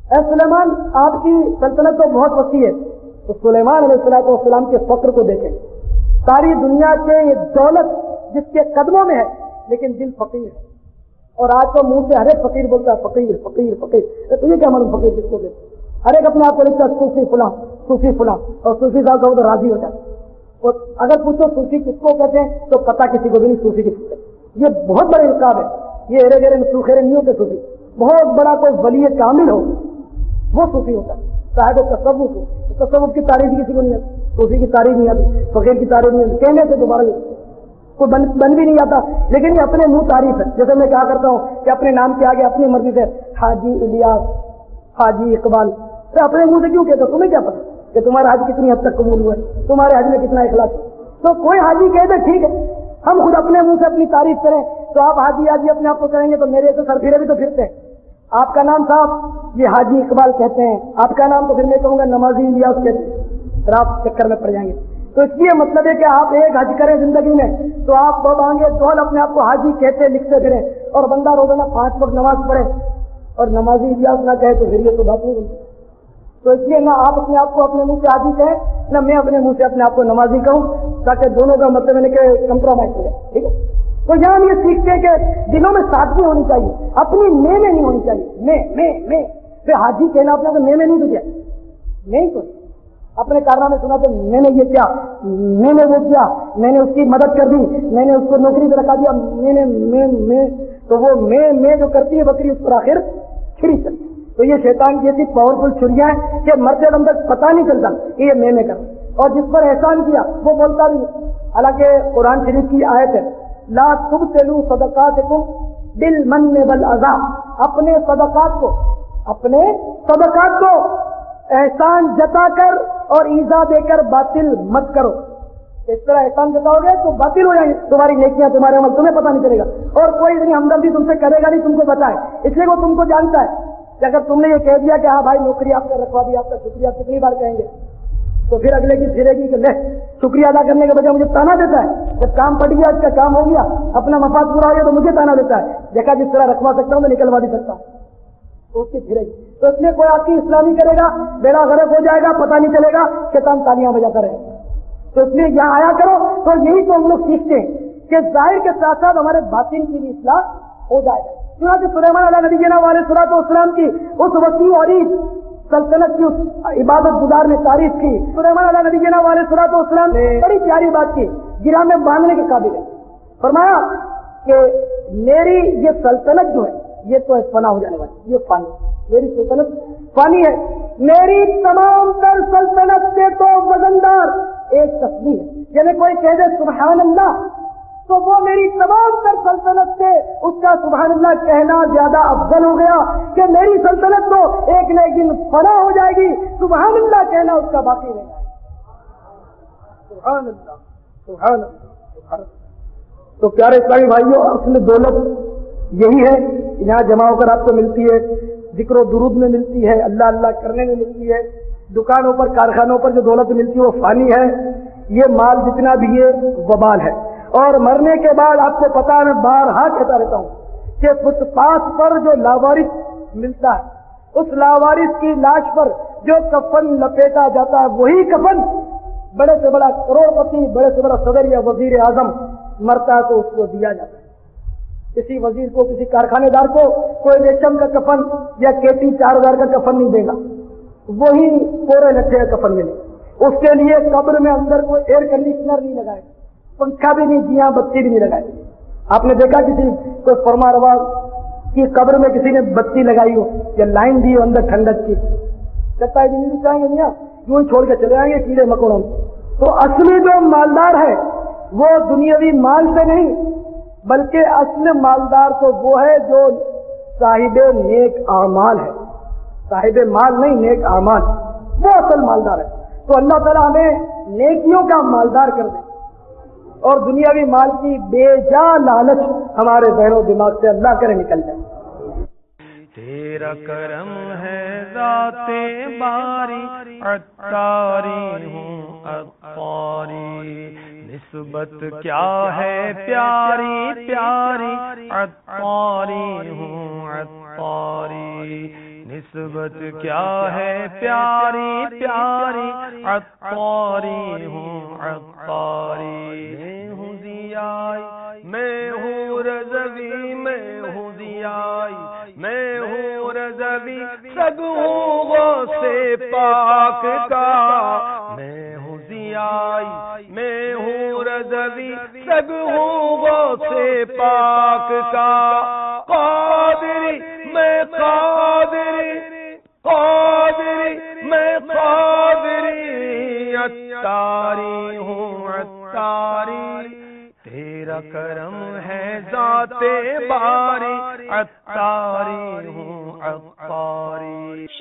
اے سلیمان آپ کی سلطنت تو بہت وسیع ہے. تو سلیمان علیہ السلام کے فقر کو دیکھیں. ساری دنیا کے یہ دولت جس کے قدموں میں ہے لیکن دل فقیر ہے. اور آج تو منہ سے ہر ایک فقیر بولتا ہے فقیر فقیر فقیر. تجھے کیا معلوم فقیر کس کو دیتے؟ ہر ایک اپنے آپ کو لکھتا ہے صوفی فلاں صوفی فلاں, اور صوفی صاحب کا تو راضی ہوتا ہے. اور اگر پوچھو صوفی کس کو کہتے ہیں تو پتہ کسی کو بھی نہیں صوفی کس کو کہتے ہیں. یہ بہت بڑے انقلاب ہے. یہ ایرے گیرے سوخیرے نہیں ہوتے صوفی. بہت بڑا کوئی ولی کامل ہو وہ صوفی ہوتا ہے. صاحب تصوف ہو, تصوف کی تعریف کسی کو نہیں آتی, صوفی کی تعریف نہیں آتی, فقیر کی تعریف نہیں آتی, کہنے سے دوبارہ کوئی بن بھی نہیں آتا. لیکن یہ اپنے منہ تعریف ہے. جیسے میں کہا کرتا ہوں کہ اپنے نام کے آگے اپنی مرضی سے حاجی الیاس, حاجی اقبال, تو اپنے منہ سے کیوں کہتے ہو؟ تمہیں کیا پتا کہ تمہارا حج کتنی حد تک قبول ہوا ہے, تمہارے حج میں کتنا اخلاص ہے؟ تو کوئی حاجی کہہ دے ٹھیک ہے, ہم خود اپنے منہ سے اپنی تعریف کریں تو آپ حاجی حاجی اپنے آپ کو کریں گے تو میرے سے سر پھیرے بھی تو پھرتے ہیں. آپ کا نام صاحب یہ حاجی اقبال کہتے ہیں, آپ کا نام تو پھر میں کہوں گا نمازی الیاس کہتے ہیں, پھر آپ چکر میں پڑ جائیں گے. تو اس لیے مطلب ہے کہ آپ ایک حج کریں زندگی میں تو آپ دو آنگے دول اپنے آپ کو حاجی کہتے لکھتے پھریں, اور بندہ روزانہ 5 وقت نماز پڑھے اور نمازی الیاس نہ کہے تو پھر یہ تو بات نہیں بنتی. تو اس لیے نہ آپ اپنے آپ کو اپنے منہ سے حاجی کہیں نہ میں اپنے منہ سے اپنے آپ کو نمازی کہوں, تاکہ دونوں کا مطلب ہے کہ کمپرومائز ہو جائے. ٹھیک ہے. تو یہاں ہم یہ سیکھتے ہیں کہ دلوں میں سادگی ہونی چاہیے, اپنی میں نہیں ہونی چاہیے. میں پھر حاجی کہنا اپنا تو میں نہیں تو کیا نہیں تو اپنے کارنامے سنا تو میں نے یہ کیا, میں نے وہ کیا, میں نے اس کی مدد کر دی, میں نے اس کو نوکری پہ رکھا دیا, میں تو وہ میں جو کرتی ہے بکری اس پر آخر چھری چلتی. تو یہ شیطان کی ایسی پاورفل چھریاں ہیں کہ مرتے دم تک پتہ نہیں چلتا کہ یہ میں کر, اور جس پر احسان کیا وہ بولتا بھی. حالانکہ قرآن شریف کی آیت ہے لا تبطلوا صدقاتکم بالمن والاذى, اپنے صدقات کو احسان جتا کر اور ایذا دے کر باطل مت کرو. اس طرح احسان جتاؤ گے تو باطل ہو جائیں گے تمہاری نیکیاں, تمہارے عمل, تمہیں پتہ نہیں چلے گا, اور کوئی اتنی ہمدردی تم سے کرے گا نہیں تم کو بتائے, اس لیے وہ تم کو جانتا ہے. کہ اگر تم نے یہ کہہ دیا کہ ہاں بھائی نوکری آپ نے رکھوا دی, آپ کا شکریہ کتنی بار کہیں گے, تو پھر اگلے کی پھرے گی کہ لے شکریہ ادا کرنے کے بجائے مجھے تانا دیتا ہے. جب کام پڑ گیا, اس کا کام ہو گیا, اپنا مفاد پورا ہو گیا تو مجھے تانا دیتا ہے. دیکھا جس طرح رکھوا سکتا ہوں میں نکلوا بھی سکتا ہوں, تو اس کی پھرے گی. تو اس لیے کوئی آپ کی اسلامی کرے گا بیڑا غرق ہو جائے گا, پتہ نہیں چلے گا, شیطان تالیاں بجاتا رہے گا. تو اس لیے یہاں آیا کرو. تو یہی تو ہم لوگ سیکھتے ہیں کہ ظاہر کے ساتھ ساتھ ہمارے باطن کی بھی اصلاح ہو جائے گا. چنانچہ سلیمان علیہ نبینا علیہ الصلوۃ والسلام کی اس وسیع اور سلطنت کی اس عبادت گزار نے تعریف کی. سلیمان علیہ نبینا علیہ الصلوۃ والسلام نے بڑی پیاری بات کی, گرہ میں باندھنے کے قابل ہے. فرمایا کہ میری یہ سلطنت جو ہے یہ تو فنا ہو جانے والی, یہ فانی, میری سلطنت فانی ہے. میری تمام تر سلطنت سے تو وزندار ایک تسبیح ہے. یعنی کوئی کہہ دے سبحان اللہ تو وہ میری تمام تر سلطنت سے اس کا سبحان اللہ کہنا زیادہ افضل ہو گیا کہ میری سلطنت تو ایک نہ ایک دن فنا ہو جائے گی, سبحان اللہ کہنا اس کا باقی رہے گا. سبحان اللہ سبحان اللہ. تو پیارے اسلامی بھائیوں, اصل دولت یہی ہے, یہاں جمع ہو کر آپ کو ملتی ہے, ذکر و درود میں ملتی ہے, اللہ اللہ کرنے میں ملتی ہے. دکانوں پر کارخانوں پر جو دولت ملتی ہے وہ فانی ہے. یہ مال جتنا بھی ہے وبال ہے, اور مرنے کے بعد آپ کو پتا ہے میں بارہا کہتا رہتا ہوں کہ فٹ پاتھ پر جو لاوارث ملتا ہے, اس لاوارث کی لاش پر جو کفن لپیٹا جاتا ہے وہی کفن بڑے سے بڑا کروڑ پتی, بڑے سے بڑا صدر یا وزیر اعظم مرتا ہے تو اس کو دیا جاتا ہے. کسی وزیر کو, کسی کارخانے دار کو کوئی ریشم کا کفن یا کیٹی 4000 کا کفن نہیں دے گا, وہی پورے لٹھے کا کفن ملے. اس کے لیے قبر میں اندر کوئی ایئر کنڈیشنر نہیں لگائے, پنکھا بھی نہیں دیا, بتی بھی نہیں لگائی. آپ نے دیکھا کسی کوئی فرما روا کی قبر میں کسی نے بتی لگائی ہو یا لائن دی ہو اندر ٹھنڈک کی, کہتا ہے نہیں چاہیں گے نہیں, یوں ہی چھوڑ کے چلے آئیں گے کیڑے مکوڑوں. تو اصلی جو مالدار ہے وہ دنیاوی مال سے نہیں بلکہ اصل مالدار تو وہ ہے جو صاحب نیک اعمال ہے, صاحب مال نہیں نیک اعمال, وہ اصل مالدار ہے. تو اللہ تعالیٰ ہمیں نیکیوں کا مالدار کر دے اور دنیاوی مال کی بے جا لالچ ہمارے ذہن و دماغ سے اللہ کرے نکل جائے. تیرا کرم ہے ذات باری, عطاری ہوں عطاری, نسبت کیا ہے پیاری پیاری, عطاری ہوں عطاری, نسبت نسبت کیا ہے پیاری پیاری عطاری ہوں عطاری میں ہوں ضیائی میں ہوں رضوی میں ہوں ضیائی میں ہوں رضوی سگ ہوں غوث پاک کا میں ہوں ضیائی میں ہوں رضوی سگ ہوں غوث پاک کا قادری میں قادری قادری میں قادری عطاری ہوں عطاری تیرا کرم ہے ذات باری عطاری ہوں عطاری